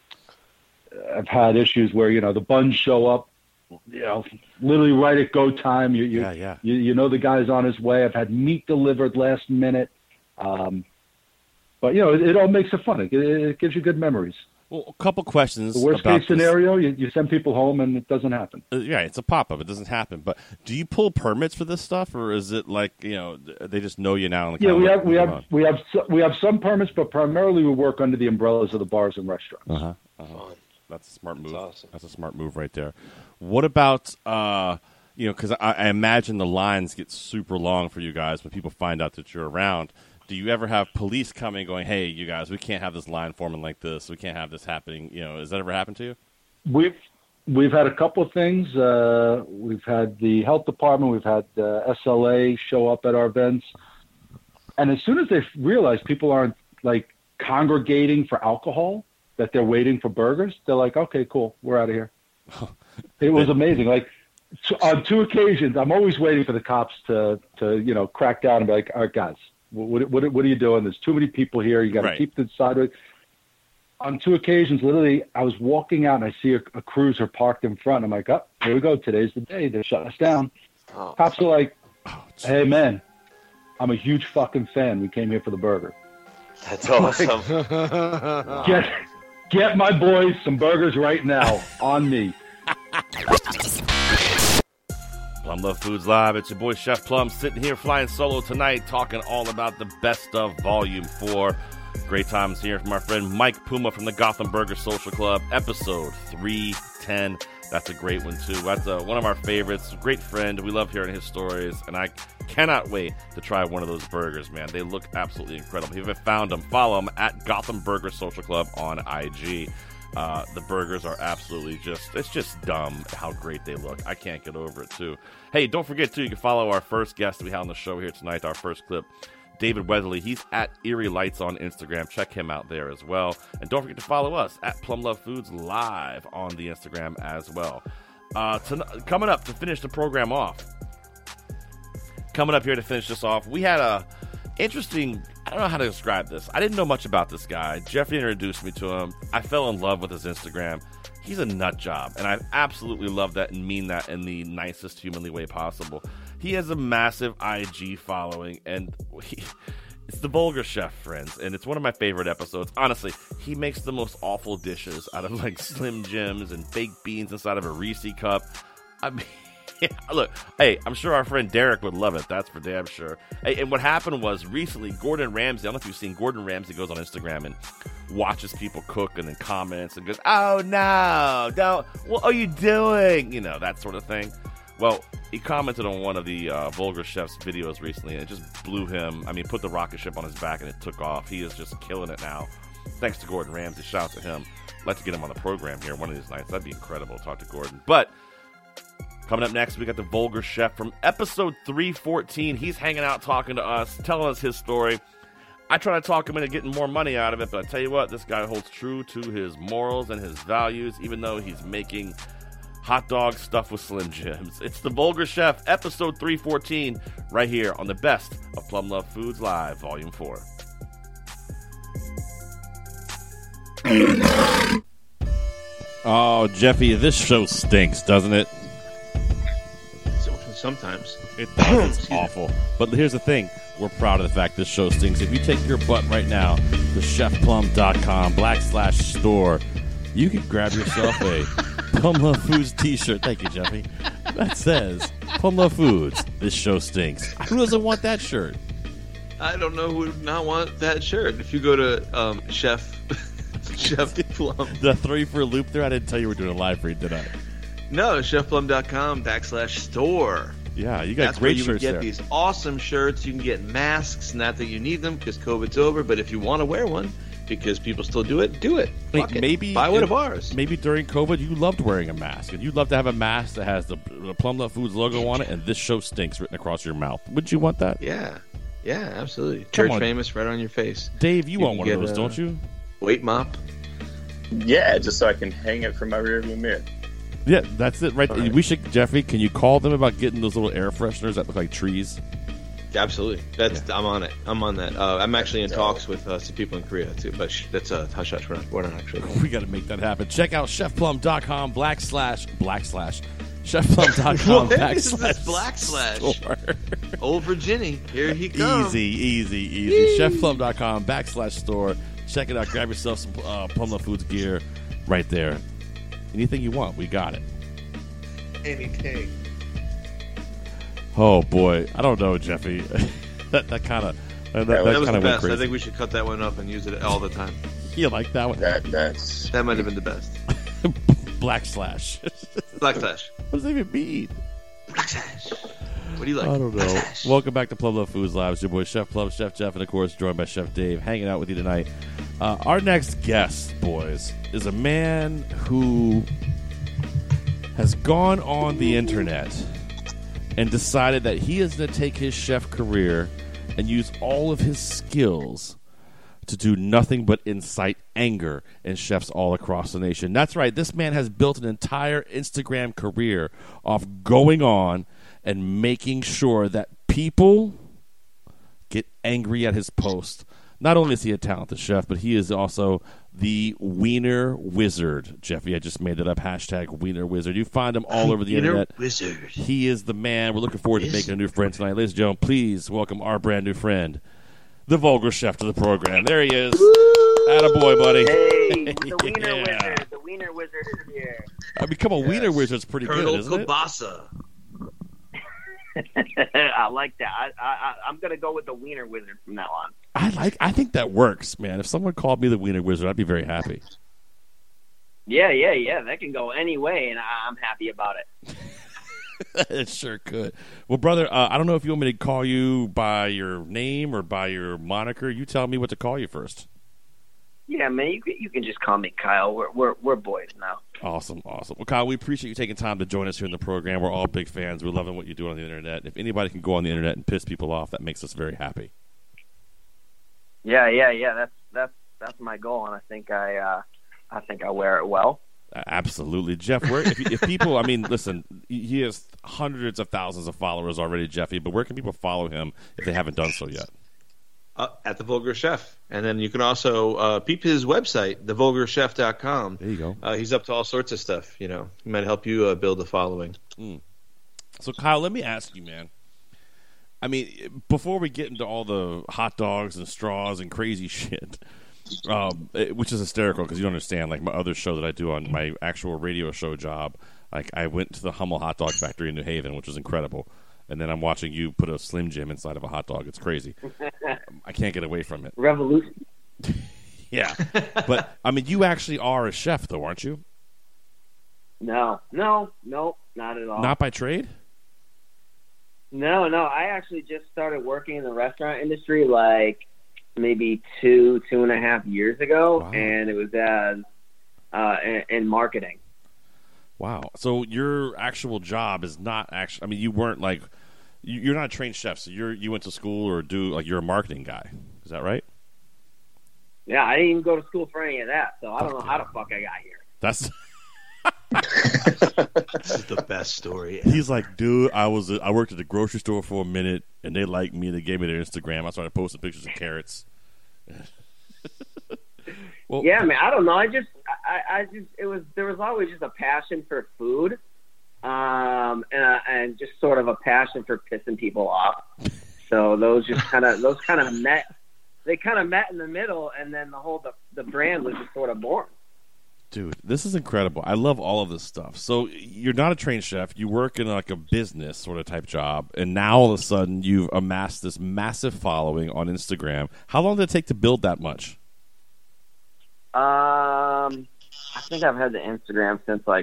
had issues where, the buns show up, literally right at go time. You the guy's on his way. I've had meat delivered last minute. But, it all makes it fun. It gives you good memories. Well, a couple questions. The worst case scenario, you send people home and it doesn't happen. Yeah, it's a pop-up. It doesn't happen. But do you pull permits for this stuff, or is it like, they just know you now? And we have some permits, but primarily we work under the umbrellas of the bars and restaurants. That's a smart move. Awesome. That's a smart move right there. What about because I imagine the lines get super long for you guys when people find out that you're around. Do you ever have police coming going, hey, you guys, we can't have this line forming like this. We can't have this happening. Has that ever happened to you? We've had a couple of things. We've had the health department. We've had SLA show up at our events. And as soon as they realize people aren't, like, congregating for alcohol, that they're waiting for burgers, they're like, okay, cool, we're out of here. It was amazing. Like, on 2 occasions, I'm always waiting for the cops to crack down and be like, all right, guys, what are you doing? There's too many people here. You got to keep this sideways. On 2 occasions, literally, I was walking out and I see a cruiser parked in front. I'm like, oh, here we go. Today's the day. They're shutting us down. Cops are like, hey, man, I'm a huge fucking fan. We came here for the burger. That's awesome. Get my boys some burgers right now on me. Plum Love Foods Live. It's your boy Chef Plum sitting here flying solo tonight, talking all about the best of Volume 4. Great times here from our friend Mike Puma from the Gotham Burger Social Club, episode 310. That's a great one, too. That's one of our favorites. Great friend. We love hearing his stories, and I cannot wait to try one of those burgers, man. They look absolutely incredible. If you haven't found them, follow them at Gotham Burger Social Club on IG. The burgers are absolutely it's just dumb how great they look. I can't get over it, too. Hey, don't forget, too, you can follow our first guest we had on the show here tonight, our first clip, David Weatherly. He's at Erie Lights on Instagram. Check him out there as well. And don't forget to follow us at Plum Love Foods Live on the Instagram as well. Coming up to finish the program off, we had a interesting, I don't know how to describe this. I didn't know much about this guy. Jeffrey introduced me to him. I fell in love with his Instagram. He's a nut job, and I absolutely love that and mean that in the nicest humanly way possible. He has a massive IG following, and it's the Vulgar Chef, friends, and it's one of my favorite episodes. Honestly, he makes the most awful dishes out of, like, Slim Jims and baked beans inside of a Reese cup. I mean, yeah, look, hey, I'm sure our friend Derek would love it. That's for damn sure. Hey, and what happened was recently, Gordon Ramsay, I don't know if you've seen, Gordon Ramsay goes on Instagram and watches people cook and then comments and goes, oh, no, don't, what are you doing? That sort of thing. Well, he commented on one of the Vulgar Chef's videos recently, and it just blew him. I mean, put the rocket ship on his back, and it took off. He is just killing it now. Thanks to Gordon Ramsay. Shout out to him. I'd like to get him on the program here one of these nights. That'd be incredible to talk to Gordon. But coming up next, we got the Vulgar Chef from episode 314. He's hanging out talking to us, telling us his story. I try to talk him into getting more money out of it, but I tell you what, this guy holds true to his morals and his values, even though he's making hot dog stuffed with Slim Jims. It's the Vulgar Chef, episode 314, right here on the best of Plum Love Foods Live, Volume 4. Oh, Jeffy, this show stinks, doesn't it? Sometimes. It does. It's awful. But here's the thing. We're proud of the fact this show stinks. If you take your butt right now to chefplum.com/store, you can grab yourself a Plum Love Foods t-shirt. Thank you, Jeffy. That says, Plum Love Foods, this show stinks. Who doesn't want that shirt? I don't know who would not want that shirt. If you go to Chef Plum. Did I throw you for a loop there? I didn't tell you we were doing a live read, did I? No, chefplum.com/store. Yeah, you got That's great where you shirts get there. These awesome shirts. You can get masks. Not that you need them because COVID's over, but if you want to wear one because people still do it, do it. Fuck it. Maybe buy one of ours. Maybe during COVID you loved wearing a mask, and you'd love to have a mask that has the Plum Love Foods logo on it, and this show stinks written across your mouth. Would you want that? Yeah, absolutely. Church famous right on your face. Dave, you want one of those, don't you? Weight mop. Yeah, just so I can hang it from my rearview mirror. Yeah, that's it, right? We should, Jeffrey, can you call them about getting those little air fresheners that look like trees? Absolutely. I'm on it. I'm on that. I'm actually in talks with some people in Korea, too, but that's a hush hush. We're not actually. We got to make that happen. Check out chefplum.com //. chefplum.com// store. Old Virginia, here he comes. Easy. chefplum.com // store. Check it out. Grab yourself some Plum Love Foods gear right there. Anything you want, we got it. Anything. Oh boy, I don't know, Jeffy. that kind of that was the best. I think we should cut that one up and use it all the time. You like that one? That might have been the best. Black slash. Black slash. What does that even mean? Black slash. What do you like? I don't know. Welcome back to Plum Love Foods Live. It's your boy Chef Plum, Chef Jeff, and of course joined by Chef Dave, hanging out with you tonight. Our next guest, boys, is a man who has gone on the internet and decided that he is going to take his chef career and use all of his skills to do nothing but incite anger in chefs all across the nation. That's right. This man has built an entire Instagram career off going on and making sure that people get angry at his post. Not only is he a talented chef, but he is also the Wiener Wizard. Jeffy, I just made that up. Hashtag Wiener Wizard. You find him all over the internet. Wizard. He is the man. We're looking forward to making a new friend tonight. Ladies and gentlemen, please welcome our brand new friend, the Vulgar Chef, to the program. There he is. Attaboy, buddy. Hey, the Wiener Wizard. The Wiener Wizard is here. I become a Wiener Wizard's pretty Colonel good, isn't Kielbasa. I like that. I'm going to go with the Wiener Wizard from now on. I think that works, man. If someone called me the Wiener Wizard, I'd be very happy. Yeah. That can go any way, and I'm happy about it. It sure could. Well, brother, I don't know if you want me to call you by your name or by your moniker. You tell me what to call you first. Yeah, man, you can just call me Kyle. We're boys now. Awesome. Well, Kyle, we appreciate you taking time to join us here in the program. We're all big fans. We're loving what you do on the internet. If anybody can go on the internet and piss people off, that makes us very happy. Yeah. That's my goal, and I think I wear it well. Absolutely, Jeff. If people, I mean, listen, he has hundreds of thousands of followers already, Jeffy. But where can people follow him if they haven't done so yet? At the Vulgar Chef, and then you can also peep his website, thevulgarchef.com. There you go. He's up to all sorts of stuff. He might help you build a following. So, Kyle, let me ask you, man. I mean, before we get into all the hot dogs and straws and crazy shit, which is hysterical because you don't understand. Like my other show that I do on my actual radio show job, like I went to the Hummel Hot Dog Factory in New Haven, which was incredible. And then I'm watching you put a Slim Jim inside of a hot dog. It's crazy. I can't get away from it. Revolution. Yeah. But, I mean, you actually are a chef, though, aren't you? No, not at all. Not by trade? No. I actually just started working in the restaurant industry like maybe 2.5 years ago. Wow. And it was in marketing. Wow. So your actual job is not actually, I mean, you weren't like, you're not a trained chef, so you went to school or you're a marketing guy. Is that right? Yeah, I didn't even go to school for any of that, so I don't know how the fuck I got here. That's This is the best story. He's like, dude, I worked at the grocery store for a minute, and they liked me. They gave me their Instagram. I started posting pictures of carrots. Well, yeah, man. I don't know. There was always just a passion for food, and just sort of a passion for pissing people off. So those kind of met. They kind of met in the middle, and then the brand was just sort of born. Dude, this is incredible. I love all of this stuff. So you're not a trained chef. You work in like a business sort of type job, and now all of a sudden you've amassed this massive following on Instagram. How long did it take to build that much? I think I've had the Instagram since like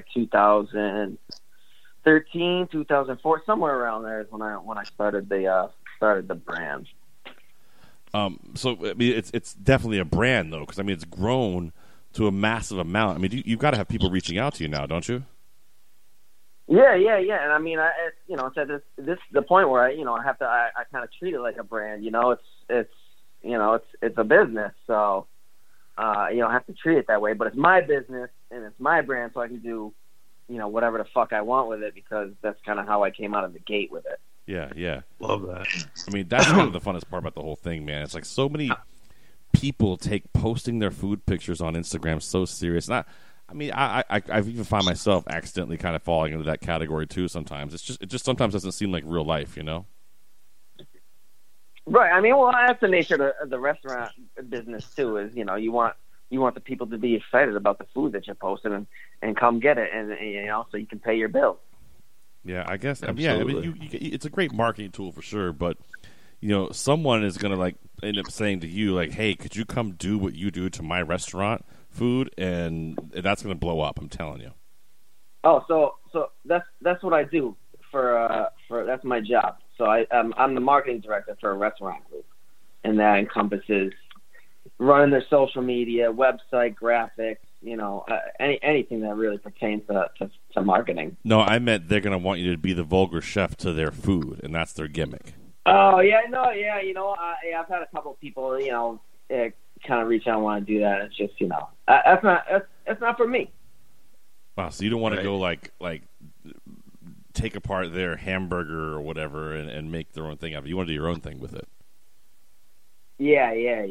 2013, 2004, somewhere around there is when I started the brand. So I mean, it's definitely a brand though, because I mean it's grown to a massive amount. I mean, you've got to have people reaching out to you now, don't you? Yeah. And I mean, it's at the point where I kind of treat it like a brand. It's a business, so I have to treat it that way. But it's my business and it's my brand, so I can do whatever the fuck I want with it, because that's kind of how I came out of the gate with it. Yeah. Love that. I mean, that's kind of the funnest part about the whole thing, man. It's like so many people take posting their food pictures on Instagram so serious. And I've even found myself accidentally kind of falling into that category too sometimes. It just sometimes doesn't seem like real life, Right. I mean, well, that's the nature of the restaurant business too. Is you want the people to be excited about the food that you're posting and come get it, and so you can pay your bills. Yeah, I guess. Absolutely. It's a great marketing tool for sure, but someone is gonna like end up saying to you like, "Hey, could you come do what you do to my restaurant food?" And that's gonna blow up. I'm telling you. Oh, so that's what I do for that's my job. So I'm the marketing director for a restaurant group, and that encompasses running their social media, website, graphics, anything that really pertains to marketing. No, I meant they're going to want you to be the vulgar chef to their food, and that's their gimmick. Oh yeah, no, yeah, I've had a couple of people, kind of reach out and want to do that. It's just, that's not for me. Wow, so you don't want to go like take apart their hamburger or whatever and make their own thing out of it. You want to do your own thing with it. Yeah.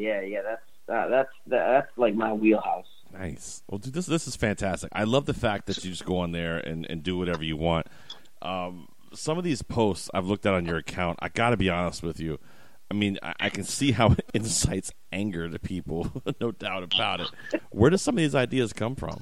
That's like my wheelhouse. Nice. Well, dude, this is fantastic. I love the fact that you just go on there and do whatever you want. Some of these posts I've looked at on your account, I got to be honest with you. I mean, I can see how it incites anger to people, no doubt about it. Where do some of these ideas come from?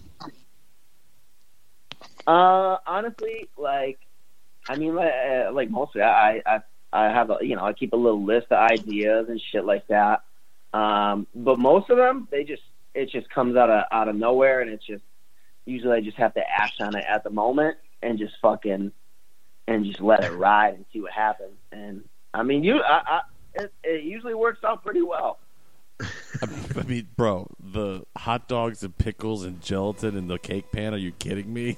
Honestly, like mostly, I have I keep a little list of ideas and shit like that. But most of them, it just comes out of nowhere, and it's just usually I just have to act on it at the moment and just let it ride and see what happens. And I mean, it usually works out pretty well. I mean, bro, the hot dogs and pickles and gelatin in the cake pan. Are you kidding me?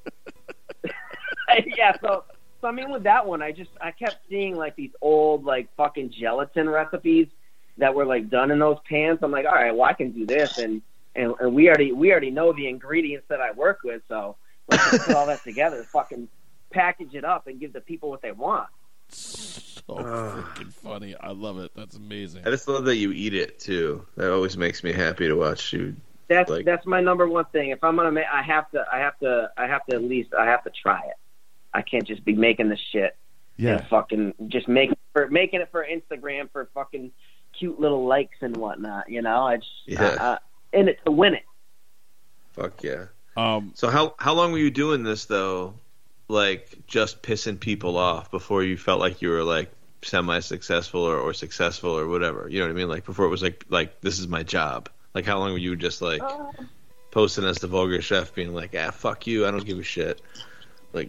Yeah, so I mean, with that one, I kept seeing like these old like fucking gelatin recipes that were like done in those pans. I'm like, all right, well, I can do this, and we already know the ingredients that I work with, so let's just put all that together, fucking package it up, and give the people what they want. So freaking funny! I love it. That's amazing. I just love that you eat it too. That always makes me happy to watch you. That's my number one thing. If I'm gonna make, I have to try it. I can't just be making this shit. Yeah. And fucking just making it for Instagram for fucking cute little likes and whatnot. In it to win it. Fuck yeah. So how long were you doing this though? Like just pissing people off before you felt like you were like semi-successful or successful or whatever. You know what I mean? Like before it was like this is my job. Like how long were you just like posting as the vulgar chef, being like, fuck you, I don't give a shit. Like.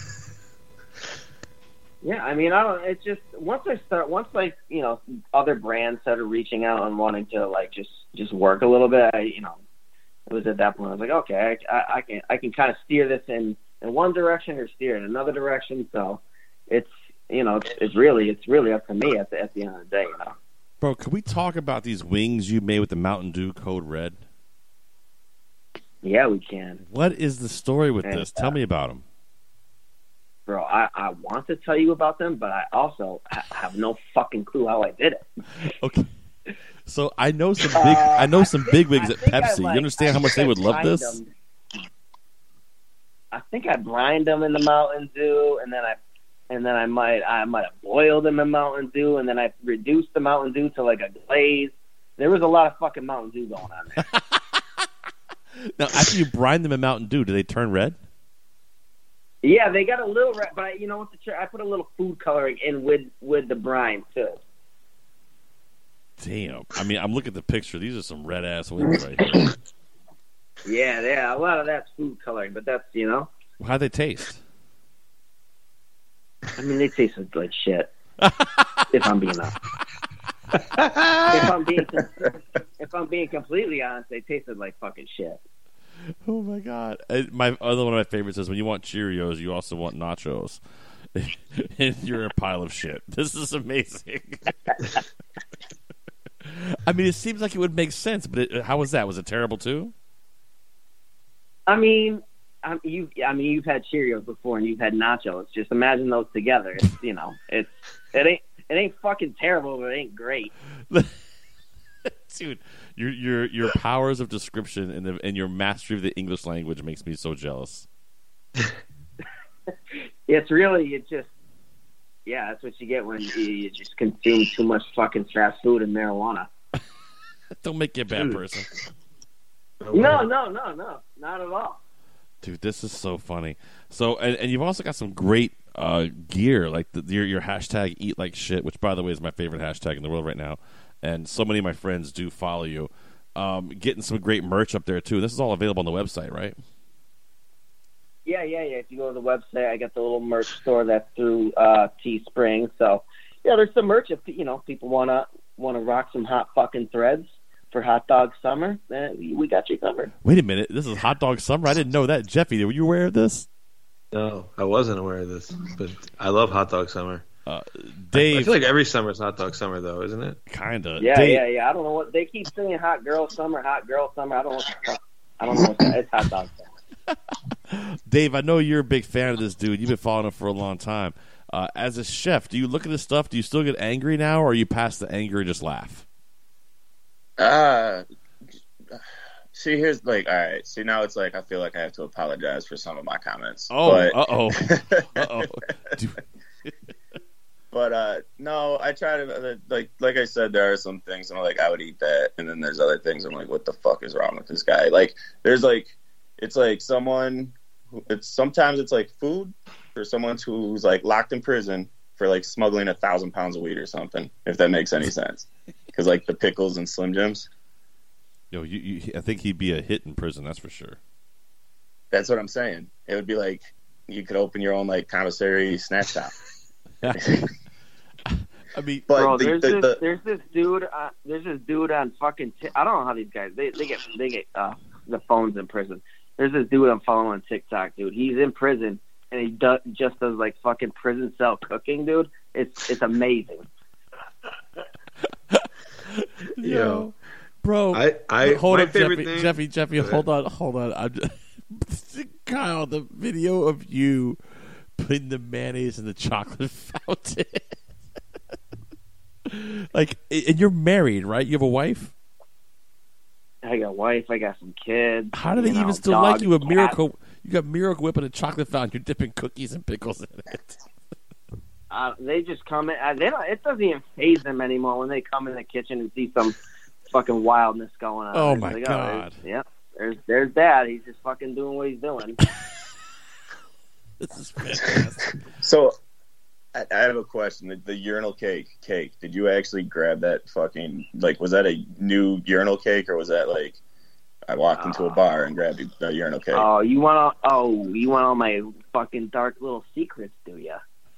Yeah, I mean, it's just once other brands started reaching out and wanting to like just work a little bit, it was at that point I was like, okay, I can kind of steer this in one direction or steer in another direction. So it's really up to me at the end of the day, Bro, can we talk about these wings you made with the Mountain Dew Code Red? Yeah, we can. What is the story with this? Tell me about them. Bro, I want to tell you about them, but I also have no fucking clue how I did it. Okay. So I know some big wigs at Pepsi. You understand how much they would love this? I think I brined them in the Mountain Dew, and then I might have boiled them in Mountain Dew, and then I reduced the Mountain Dew to like a glaze. There was a lot of fucking Mountain Dew going on there. Now, after you brine them in Mountain Dew, do they turn red? Yeah, they got a little red, but I put a little food coloring in with the brine too. Damn. I mean, I'm looking at the picture. These are some red ass wings right here. Yeah, a lot of that's food coloring, but that's How'd they taste? I mean, they tasted like shit. If I'm being honest. If I'm being completely honest, they tasted like fucking shit. Oh my god! One of my favorites is when you want Cheerios, you also want nachos, and you're a pile of shit. This is amazing. I mean, it seems like it would make sense, but how was that? Was it terrible too? I mean, you've had Cheerios before, and you've had nachos. Just imagine those together. It's it ain't fucking terrible, but it ain't great. Dude, your powers of description and your mastery of the English language makes me so jealous. It's really Yeah, that's what you get when you just consume too much fucking fast food and marijuana. Don't make you a bad person. No, not at all. Dude, this is so funny. So, and you've also got some great gear, like your hashtag Eat Like Shit, which, by the way, is my favorite hashtag in the world right now. And so many of my friends do follow you. Getting some great merch up there, too. This is all available on the website, right? Yeah. If you go to the website, I got the little merch store that's through Teespring. So, yeah, there's some merch. If, people want to rock some hot fucking threads for Hot Dog Summer, then we got you covered. Wait a minute. This is Hot Dog Summer? I didn't know that. Jeffy, were you aware of this? No, I wasn't aware of this. But I love Hot Dog Summer. Dave, I feel like every summer is Hot Dog Summer, though, isn't it? Kind of. Yeah. I don't know what they keep saying. Hot Girl Summer. I don't know what the fuck. I don't know what that is. Hot Dog Summer. Dave, I know you're a big fan of this dude. You've been following him for a long time. As a chef, do you look at this stuff? Do you still get angry now, or are you past the anger and just laugh? See, here's all right. See, now it's like I feel like I have to apologize for some of my comments. Oh, uh-oh. But no, I try to like I said, there are some things I'm like I would eat that, and then there's other things I'm like, what the fuck is wrong with this guy? Like, there's it's like someone. Sometimes it's like food for someone who's like locked in prison for like smuggling 1,000 pounds of weed or something, if that makes any sense. Because like the pickles and Slim Jims. Yo, I think he'd be a hit in prison. That's for sure. That's what I'm saying. It would be like you could open your own like commissary snack shop. I mean, but bro, there's this dude on fucking. I don't know how these guys they get the phones in prison. There's this dude I'm following on TikTok, dude. He's in prison and he just does like fucking prison cell cooking, dude. It's amazing. Yo, bro, hold up, Jeffy. Hold on. I'm just, Kyle, the video of you putting the mayonnaise in the chocolate fountain. Like, and you're married, right? You have a wife? I got a wife. I got some kids. How do they even still dog, like you? A cat. Miracle. You got Miracle Whip and a chocolate fountain. You're dipping cookies and pickles in it. They just come in. It doesn't even faze them anymore when they come in the kitchen and see some fucking wildness going on. Oh my god! There's Dad. He's just fucking doing what he's doing. This is fantastic. So, I have a question. The urinal cake. Did you actually grab that fucking was that a new urinal cake or was that like I walked into a bar and grabbed a urinal cake? Oh, you want all my fucking dark little secrets, do you?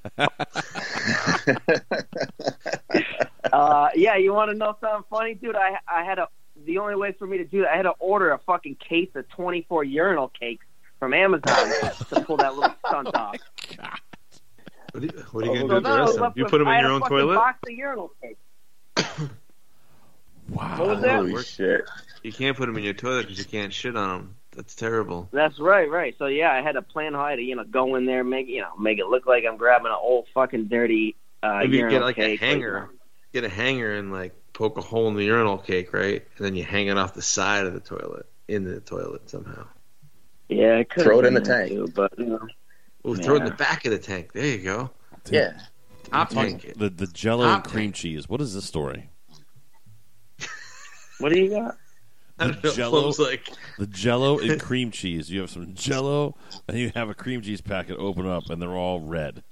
Yeah, you want to know something funny, dude? I had the only way for me to do that, I had to order a fucking case of 24 urinal cakes from Amazon to pull that little stunt off. What are you going to do with the rest of them? You put them in your own toilet? Box of urinal cakes. Wow. What was that? Holy shit. You can't put them in your toilet because you can't shit on them. That's terrible. That's right. So yeah, I had to plan how I had to, go in there, make it look like I'm grabbing an old fucking dirty Maybe you urinal get cake. a hanger. Get a hanger and poke a hole in the urinal cake, right? And then you hang it off the side of the toilet, in the toilet somehow. Yeah, I could throw it in the tank. Too, but throw it in the back of the tank. There you go. Dude, yeah. Top tank. The Jello and cream cheese. What is this story? What do you got? The Jello and cream cheese. You have some Jello, and you have a cream cheese packet open up, and they're all red.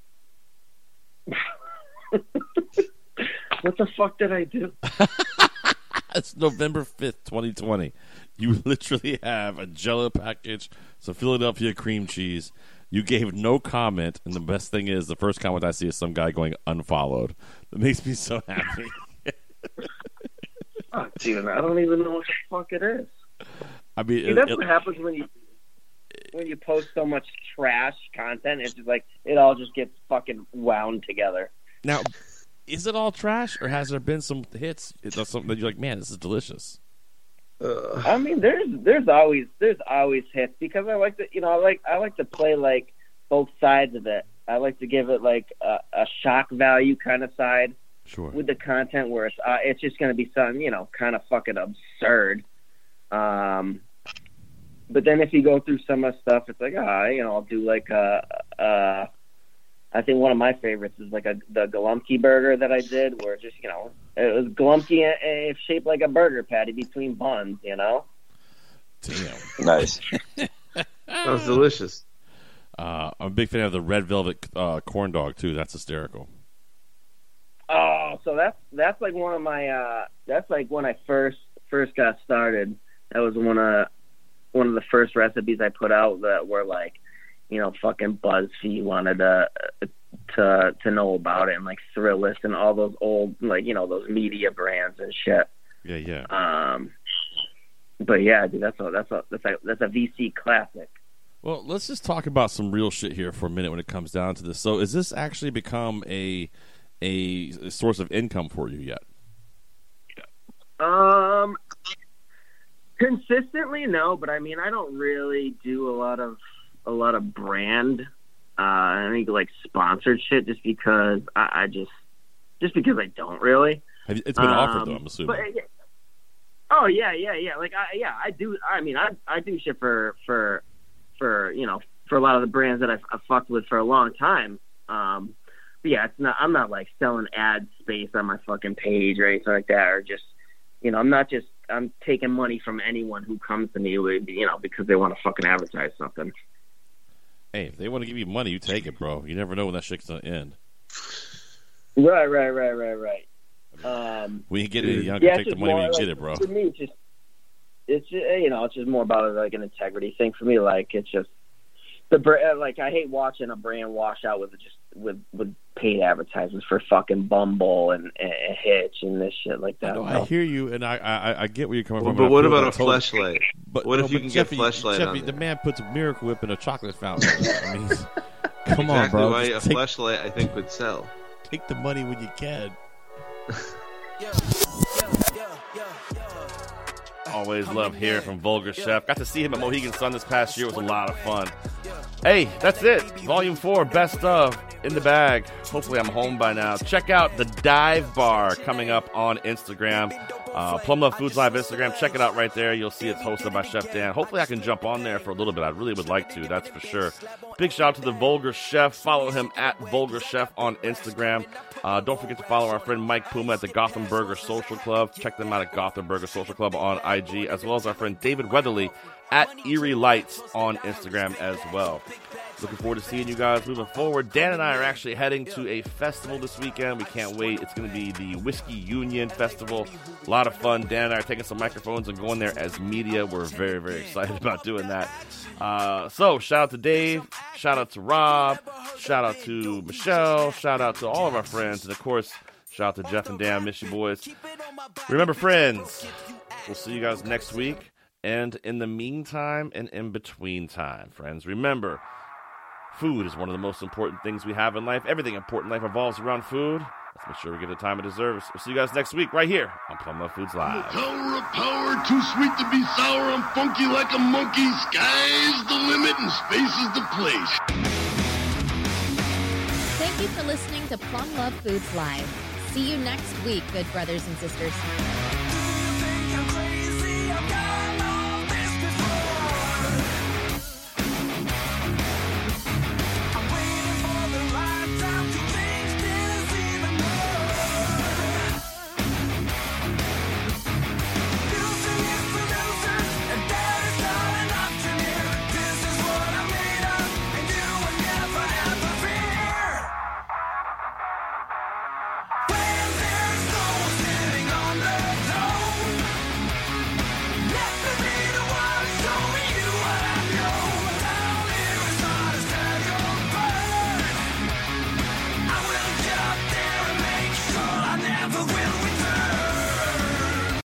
What the fuck did I do? It's November 5th, 2020. You literally have a Jello package, some Philadelphia cream cheese. You gave no comment, and the best thing is, the first comment I see is some guy going unfollowed. That makes me so happy. Oh, dude, I don't even know what the fuck it is. I mean, see, that's what happens when you post so much trash content. It's just it all just gets fucking wound together. Now, is it all trash, or has there been some hits? It's something that you're like, man, this is delicious. I mean, there's always hits because I like to I like to play both sides of it. I like to give it a shock value kind of side. Sure. With the content where it's just going to be something, kind of fucking absurd. But then if you go through some of the stuff, it's I'll do I I think one of my favorites is like the Galumke burger that I did, where just, you know, it was Galumke shaped like a burger patty between buns, you know? Damn. Nice. Sounds delicious. I'm a big fan of the red velvet corn dog too. That's hysterical. Oh, so that's like one of my that's like when I first got started. That was one of the first recipes I put out that were like, you know, fucking BuzzFeed wanted to know about it, and like Thrillist and all those old, like, you know, those media brands and shit. Yeah. But yeah, dude, that's a VC classic. Well, let's just talk about some real shit here for a minute when it comes down to this. So, is this actually become a source of income for you yet? Consistently, no, but I mean, I don't really do a lot of brand, I think like sponsored shit, just because I don't really. It's been offered though, I'm assuming. But, oh yeah. Like I do. I mean, I do shit for you know, for a lot of the brands that I've fucked with for a long time. But yeah, I'm not like selling ad space on my fucking page or anything like that, or just, you know, I'm taking money from anyone who comes to me with, you know, because they want to fucking advertise something. Hey, if they want to give you money, you take it, bro. You never know when that shit's gonna end. Right. When you get any younger, take the money when you get it, bro. For me, it's just, you know, it's just more about like an integrity thing for me. Like, it's just like, I hate watching a brand wash out with paid advertisements for fucking Bumble and Hitch and this shit like that. I hear you, and I get where you're coming from. But what about a Fleshlight? What if you can Jeffy, get Fleshlight Jeffy, on the there? man puts a Miracle Whip in a chocolate fountain. I mean, come on, Exactly bro. why a Fleshlight, I think, would sell. Take the money when you can. Always love hearing from Vulgar Chef. Got to see him at Mohegan Sun this past year. It was a lot of fun. Hey, that's it. Volume 4, best of, in the bag. Hopefully I'm home by now. Check out the Dive Bar coming up on Instagram. Plum Love Foods Live Instagram. Check it out right there. You'll see it's hosted by Chef Dan. Hopefully I can jump on there for a little bit. I really would like to, that's for sure. Big shout out to the Vulgar Chef. Follow him at Vulgar Chef on Instagram. Don't forget to follow our friend Mike Puma at the Gotham Burger Social Club. Check them out at Gotham Burger Social Club on IG, as well as our friend David Weatherly at Erie Lights on Instagram as well. Looking forward to seeing you guys moving forward. Dan and I are actually heading to a festival this weekend. We can't wait. It's going to be the Whiskey Union Festival. A lot of fun. Dan and I are taking some microphones and going there as media. We're very, very excited about doing that. So shout out to Dave. Shout out to Rob. Shout out to Michelle. Shout out to all of our friends. And, of course, shout out to Jeff and Dan. Miss you, boys. Remember, friends, we'll see you guys next week. And in the meantime and in between time, friends, remember, food is one of the most important things we have in life. Everything important in life revolves around food. Let's make sure we give it the time it deserves. We'll see you guys next week right here on Plum Love Foods Live. Tower of power, too sweet to be sour. I'm funky like a monkey. Sky's the limit and space is the place. Thank you for listening to Plum Love Foods Live. See you next week, good brothers and sisters.